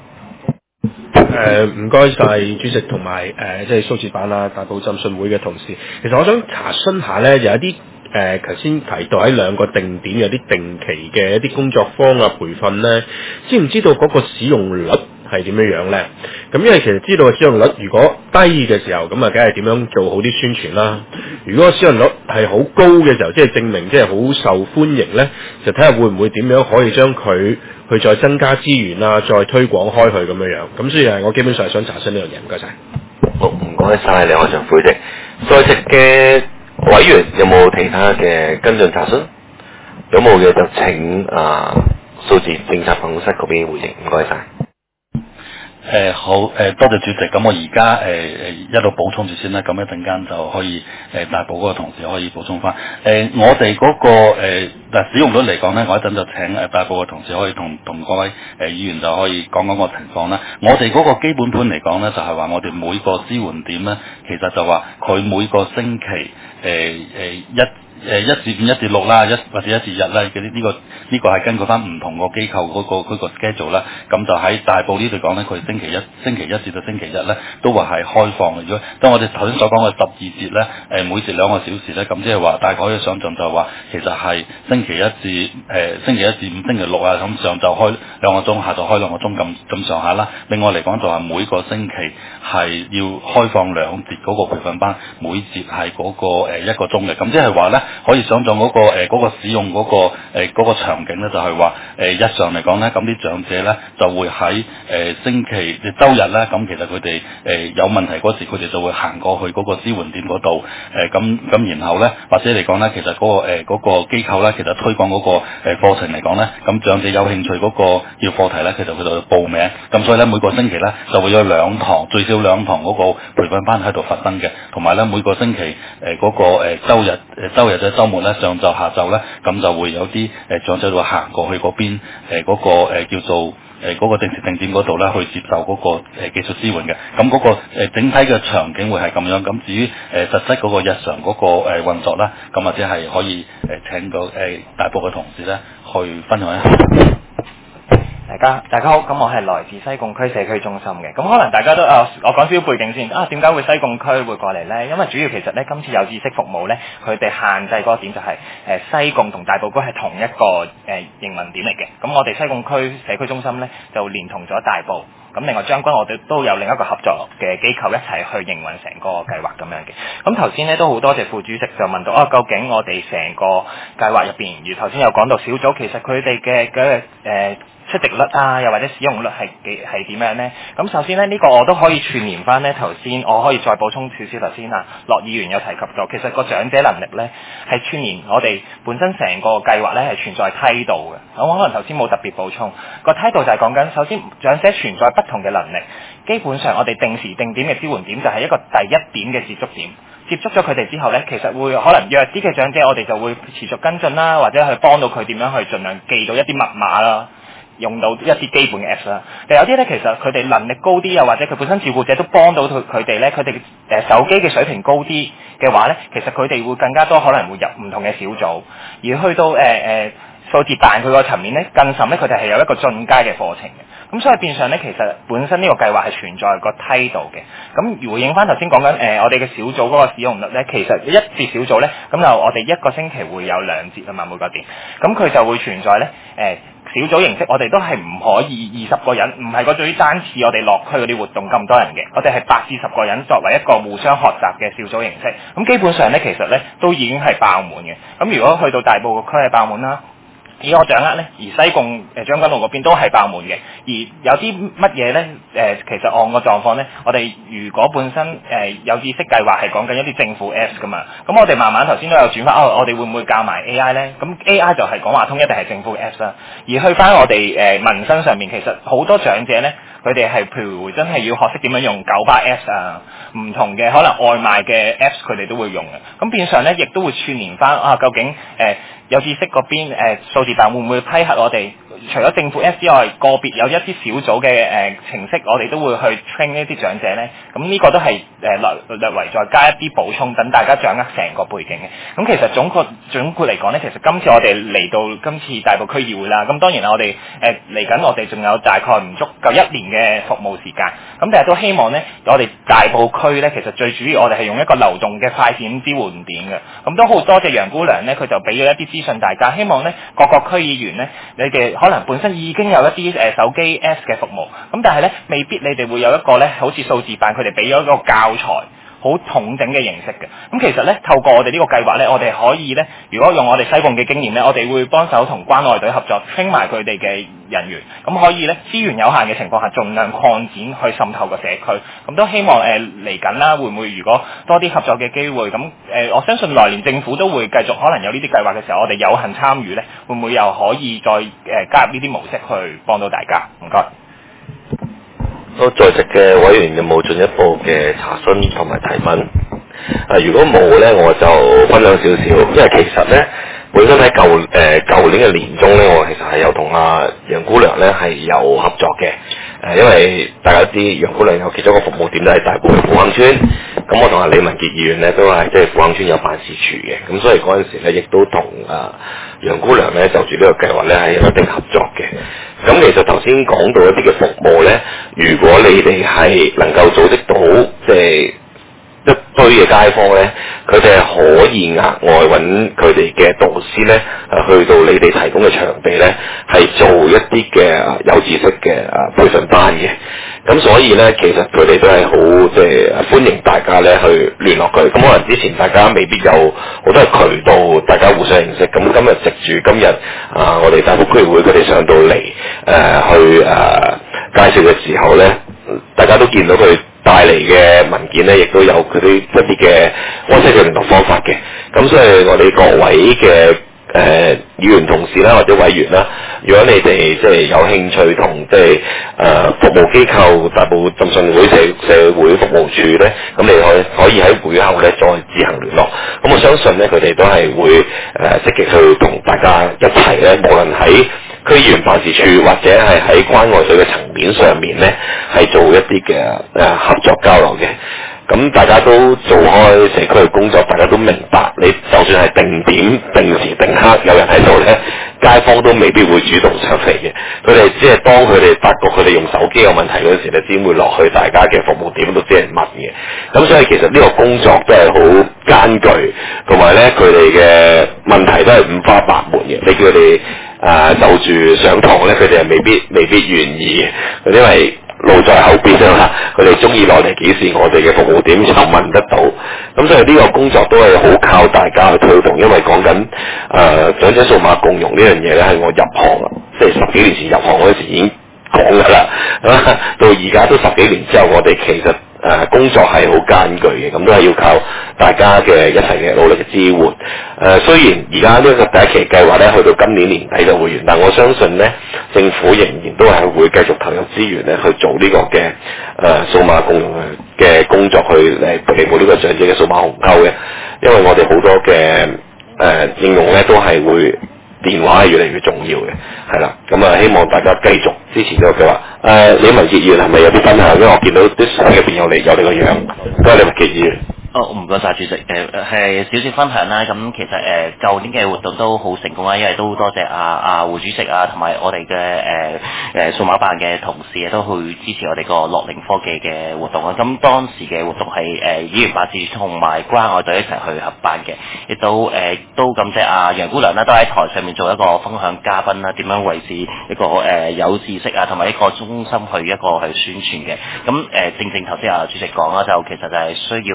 誒唔該晒主席同埋誒即係蘇浙版啦大埔浸信會嘅同事。其實我想查詢下咧，有一啲誒頭先提到喺兩個定點有啲定期嘅一啲工作坊啊培訓咧，知唔知道嗰個使用率係點樣樣咧？咁因為其實知道個使用率如果低嘅時候，咁啊梗係點樣做好啲宣傳啦。如果個使用率係好高嘅時候，即係證明即係好受歡迎咧，就睇下會唔會點樣可以將佢去再增加資源啊，再推廣開去咁樣樣。咁所以係我基本上係想查詢呢樣嘢。唔該晒。 好，唔該晒李漢祥副主席。在席嘅委員有冇其他嘅跟進查詢？有冇嘅就請啊數字政策辦公室嗰邊回應。唔該晒。 誒、呃、好誒、呃、多謝主席，咁我而家誒誒一路補充住先啦，咁一陣間就可以誒、呃、大埔嗰個同事可以補充翻。誒、呃、我哋嗰、那個誒嗱、呃、使用率嚟講咧，我一陣就請誒大埔嘅同事可以同同各位誒、呃、議員就可以講講個情況啦。我哋嗰個基本盤嚟講咧，就係、是、話我哋每個支援點咧，其實就話佢每個星期誒誒、呃呃、一。誒一至五、一至六啦，一或者一至日啦，嗰啲呢個呢、這個係根據翻唔同個機構嗰、那個嗰、那個 schedule 啦。咁就喺大埔呢度講咧，佢星期一、星期一至到星期日咧，都話係開放嘅。如果當我哋頭先所講嘅十二節咧，誒每節兩個小時咧，咁即係話大概可以想像就係話，其實係星期一至誒、呃、星期一至五、星期六啊，咁上晝開兩個鐘，下晝開兩個鐘咁咁上下啦。另外嚟講就係每個星期係要開放兩節嗰個培訓班，每節係嗰、那個、呃、一個鐘嘅。咁即係話咧。可以想像嗰、那個誒嗰、呃那個使用嗰、那個誒嗰、呃那個場景咧，就係話誒日常嚟講咧，咁啲長者咧就會喺誒、呃、星期週日咧，咁其實佢哋誒有問題嗰時，佢哋就會行過去嗰個支援店嗰度誒咁咁，然後咧或者嚟講咧，其實嗰、那個誒嗰、呃那個機構咧，其實推廣嗰、那個誒、呃、課程嚟講咧，咁長者有興趣嗰個要課題咧，其實佢就會報名，咁所以咧每個星期咧就會有兩堂最少兩堂嗰個培訓班喺度發生嘅，同埋咧每個星期誒嗰、呃那個誒週日誒週日嘅週末咧，上晝下晝咧，咁就會有啲誒、呃、長者會行過去嗰邊誒嗰個、呃、叫做誒嗰、呃那個定時定點嗰度咧，去接受嗰、那個誒、呃、技術支援嘅。咁嗰、那個、呃、整體嘅場景會係咁樣。咁至於誒、呃、實質嗰個日常嗰、那個誒、呃、運作啦，咁或者係可以誒、呃、請個誒、呃、大埔嘅同事咧去分享一下。 大家大家好，咁我係來自西貢區社區中心嘅，咁可能大家都啊，我講少少背景先啊，點解會西貢區會過嚟呢？因為主要其實呢，今次有知識服務呢，佢哋限制嗰個點就係、是、誒、呃、西貢同大埔區係同一個誒、呃、營運點嚟嘅，咁我哋西貢區社區中心呢，就連同咗大埔，咁另外將軍我哋都有另一個合作嘅機構一齊去營運成個計劃咁樣嘅。咁頭先呢，都好多謝副主席就問到啊，究竟我哋成個計劃入邊，如頭先有講到小組，其實佢哋嘅嘅誒出席率啊，又或者使用率係幾係點樣呢？咁首先呢，呢、這個我都可以串聯翻呢頭先，我可以再補充少少頭先啊，樂議員有提及到，其實個長者能力呢係串聯我哋本身成個計劃呢係存在梯度嘅。咁我可能頭先冇特別補充，個梯度就係講緊首先長者存在不同嘅能力，基本上我哋定時定點嘅支援點就係一個第一點嘅接觸點。接觸咗佢哋之後呢，其實會可能弱啲嘅長者，我哋就會持續跟進啦，或者去幫到佢點樣去盡量記到一啲密碼啦。用到一啲基本嘅 apps 啦，但有啲咧其實佢哋能力高啲，又或者佢本身照顧者都幫到佢佢哋咧，佢哋誒手機嘅水平高啲嘅話咧，其實佢哋會更加多可能會入唔同嘅小組，而去到誒誒數字辦佢個層面咧，更甚咧佢哋係有一個進階嘅課程嘅。咁所以變相咧，其實本身呢個計劃係存在個梯度嘅。咁回應翻頭先講緊誒，我哋嘅小組嗰個使用率咧，其實一節小組咧，咁就我哋一個星期會有兩節啊嘛，每個點。咁佢就會存在咧誒、呃、小組形式，我哋都係唔可以二十個人，唔係嗰種單次我哋落區嗰啲活動咁多人嘅，我哋係八至十個人作為一個互相學習嘅小組形式。咁基本上咧，其實咧都已經係爆滿嘅。咁如果去到大埔個區係爆滿啦。 以我掌握咧，而西貢誒將軍澳嗰邊都係爆滿嘅。而有啲乜嘢咧？誒、呃，其實按個狀況咧，我哋如果本身誒、呃、有知識計劃係講緊一啲政府 Apps 噶嘛，咁我哋慢慢頭先都有轉翻，哦，我哋會唔會教埋 A I 咧？咁 A I 就係講話通一定係政府 Apps 啦。而去翻我哋誒、呃、民生上面，其實好多長者咧，佢哋係譬如真係要學識點樣用九巴 Apps 啊，唔同嘅可能外賣嘅 Apps 佢哋都會用嘅。咁變相咧，亦都會串連翻啊，究竟誒、呃有知識嗰邊誒數字辦會唔會批核我哋？除咗政府 App 之外，個別有一啲小組嘅誒、呃、程式，我哋都會去 train 呢啲長者咧。咁呢個都係誒略略為再加一啲補充，等大家掌握成個背景嘅。咁其實總括總括嚟講咧，其實今次我哋嚟到今次大埔區議會啦，咁當然啦，我哋誒嚟緊，我哋仲有大概唔足夠一年嘅服務時間。咁但係都希望咧，我哋大埔區咧，其實最主要我哋係用一個流動嘅快閃支援點嘅。咁都好多謝楊姑娘咧，佢就俾咗一啲資訊大家，希望咧各個區議員咧，你哋可能本身已經有一啲誒、呃、手機 Apps 嘅服務，咁但係咧未必你哋會有一個咧好似數字辦佢哋俾咗一個教材。好統整嘅形式嘅，咁其實咧透過我哋呢個計劃咧，我哋可以咧，如果用我哋西貢嘅經驗咧，我哋會幫手同關愛隊合作，train埋佢哋嘅人員，咁可以咧資源有限嘅情況下，盡量擴展去滲透個社區，咁都希望誒嚟緊啦，會唔會如果多啲合作嘅機會，咁誒、呃、我相信來年政府都會繼續可能有呢啲計劃嘅時候，我哋有幸參與咧，會唔會又可以再誒、呃、加入呢啲模式去幫到大家？唔該。 好，在席嘅委員有冇進一步嘅查詢同埋提問？啊，如果冇咧，我就分享少少，因為其實咧，本身喺舊誒舊年嘅年中咧，我其實係有同阿楊姑娘咧係有合作嘅。誒、呃，因為大家知楊姑娘有其中一個服務點都係大埔嘅富亨村，咁我同阿李文傑議員咧都係即係富亨村有辦事處嘅，咁所以嗰陣時咧亦都同啊楊姑娘咧就住呢個計劃咧係有一定合作嘅。咁其實頭先講到一啲嘅服務咧，如果你哋係能夠組織到即係一堆嘅街坊咧，佢哋係可以額外揾佢哋嘅導師咧，誒去到你哋提供嘅場地咧，係做一啲嘅有知識嘅誒培訓班嘅。咁所以咧，其實佢哋都係好即係歡迎大家咧去聯絡佢。咁可能之前大家未必有好多渠道，大家互相認識。咁今日藉住今日啊，我哋大埔區會佢哋上到嚟誒、呃、去誒、呃、介紹嘅時候咧，大家都見到佢帶嚟嘅文件咧，亦都有佢啲一啲嘅安息嘅聯絡方法嘅。咁所以我哋各位嘅誒、呃、議員同事啦，或者委員啦，如果你哋即係有興趣同即係誒服務機構大埔浸信會社社會服務處咧，咁你可以可以喺會後咧再自行聯絡。咁我相信咧，佢哋都係會誒、呃、積極去同大家一齊咧，無論喺區議員辦事處或者係喺關愛隊嘅層面上面咧，係做一啲嘅誒合作交流嘅。咁大家都做開社區嘅工作，大家都明白，你就算係定點、定時、定刻有人喺度咧，街坊都未必會主動上嚟嘅。佢哋只係當佢哋發覺佢哋用手機有問題嗰時咧，先會落去大家嘅服務點度先係問嘅。咁所以其實呢個工作都係好艱巨，同埋咧佢哋嘅問題都係五花八門嘅。你叫佢哋啊就住上堂咧，佢哋係未必未必願意嘅，因為路在後邊啊嘛，佢哋中意落嚟幾時，我哋嘅服務點就問得到。咁所以呢個工作都係好靠大家去推動，因為講緊誒長者數碼共融呢樣嘢咧，係我入行啊，即係十幾年前入行嗰時已經講噶啦，到而家都十幾年之後，我哋其實誒、呃、工作係好艱巨嘅，咁都係要靠大家嘅一齊嘅努力嘅支援。誒、呃、雖然而家呢個第一期計劃咧，去到今年年底就會完，但我相信咧，政府仍然都係會繼續投入資源咧去做呢個嘅誒數碼共融嘅工作，去誒彌補呢個長者嘅數碼鴻溝嘅。因為我哋好多嘅誒、呃、應用咧都係會。電話係越嚟越重要嘅，係啦，咁啊希望大家繼續支持呢個計劃。誒、呃，李文傑議員係咪有啲分享？因為我見到啲相入邊有你有你個樣，多謝李文傑議員。 哦，唔該晒主席。誒、呃、係少少分享啦。咁其實誒舊、呃、年嘅活動都好成功啦，因為都多謝阿阿胡主席啊，同埋我哋嘅誒誒數碼辦嘅同事都去支持我哋個樂齡科技嘅活動啊。咁當時嘅活動係誒、呃、議員辦事處同埋關愛隊一齊去合辦嘅，亦都誒、呃、都感謝阿楊姑娘啦，都喺台上面做一個分享嘉賓啦，點樣維持一個誒、呃、有知識啊，同埋一個中心去一個去宣傳嘅。咁誒、呃、正正頭先阿主席講啦，就其實就係需要靠我哋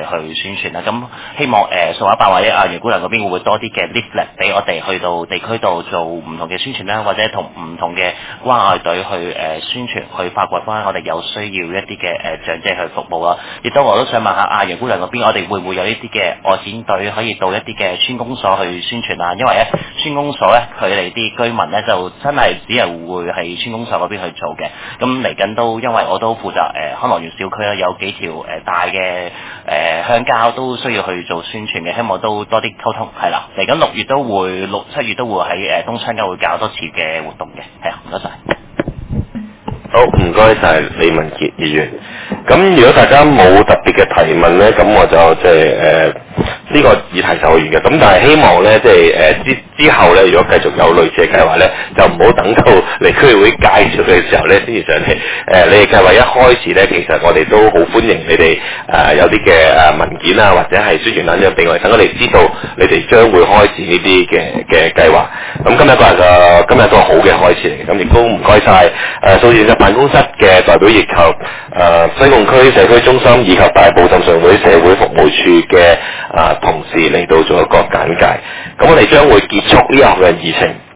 哋去宣傳啦。咁希望誒數碼辦或者阿袁姑娘嗰邊會唔會多啲嘅 leaflet 俾我哋去到地區度做唔同嘅宣傳啦，或者同唔同嘅關愛隊去誒、呃、宣傳，去發掘翻我哋有需要一啲嘅誒長者去服務啦。亦都我都想問下阿袁姑娘嗰邊，我哋會唔會有呢啲嘅外展隊可以到一啲嘅村公所去宣傳啊？因為咧村公所咧佢哋啲居民咧就真係只係會喺村公所嗰邊去做嘅。咁嚟緊都因為我都負責誒、呃、康樂園小區啦，有幾條誒、呃、大嘅誒鄉郊都需要去做宣傳嘅，希望都多啲溝通係啦。嚟緊六月都會六七月都會喺誒東昌街會搞多次嘅活動嘅，係啊，唔該晒。 好，唔該晒李文傑議員。咁如果大家冇特別嘅提問咧，咁我就即係誒呢個議題就完嘅。咁但係希望咧，即係誒之之後咧，如果繼續有類似嘅計劃咧，就唔好等到嚟區議會介紹嘅時候咧，先至上嚟。誒、呃，你哋計劃一開始咧，其實我哋都好歡迎你哋誒、呃、有啲嘅誒文件啊，或者係宣傳單張俾我哋，等我哋知道你哋將會開始呢啲嘅嘅計劃。咁今日個係個今日都係好嘅開始嚟嘅。咁亦都唔該晒誒數字嘅辦公室嘅代表，以及誒、呃、西貢區社區中心以及大埔浸信會社會服務處嘅啊、呃、同事嚟到做一個簡介。咁我哋將會結束呢一項嘅議程。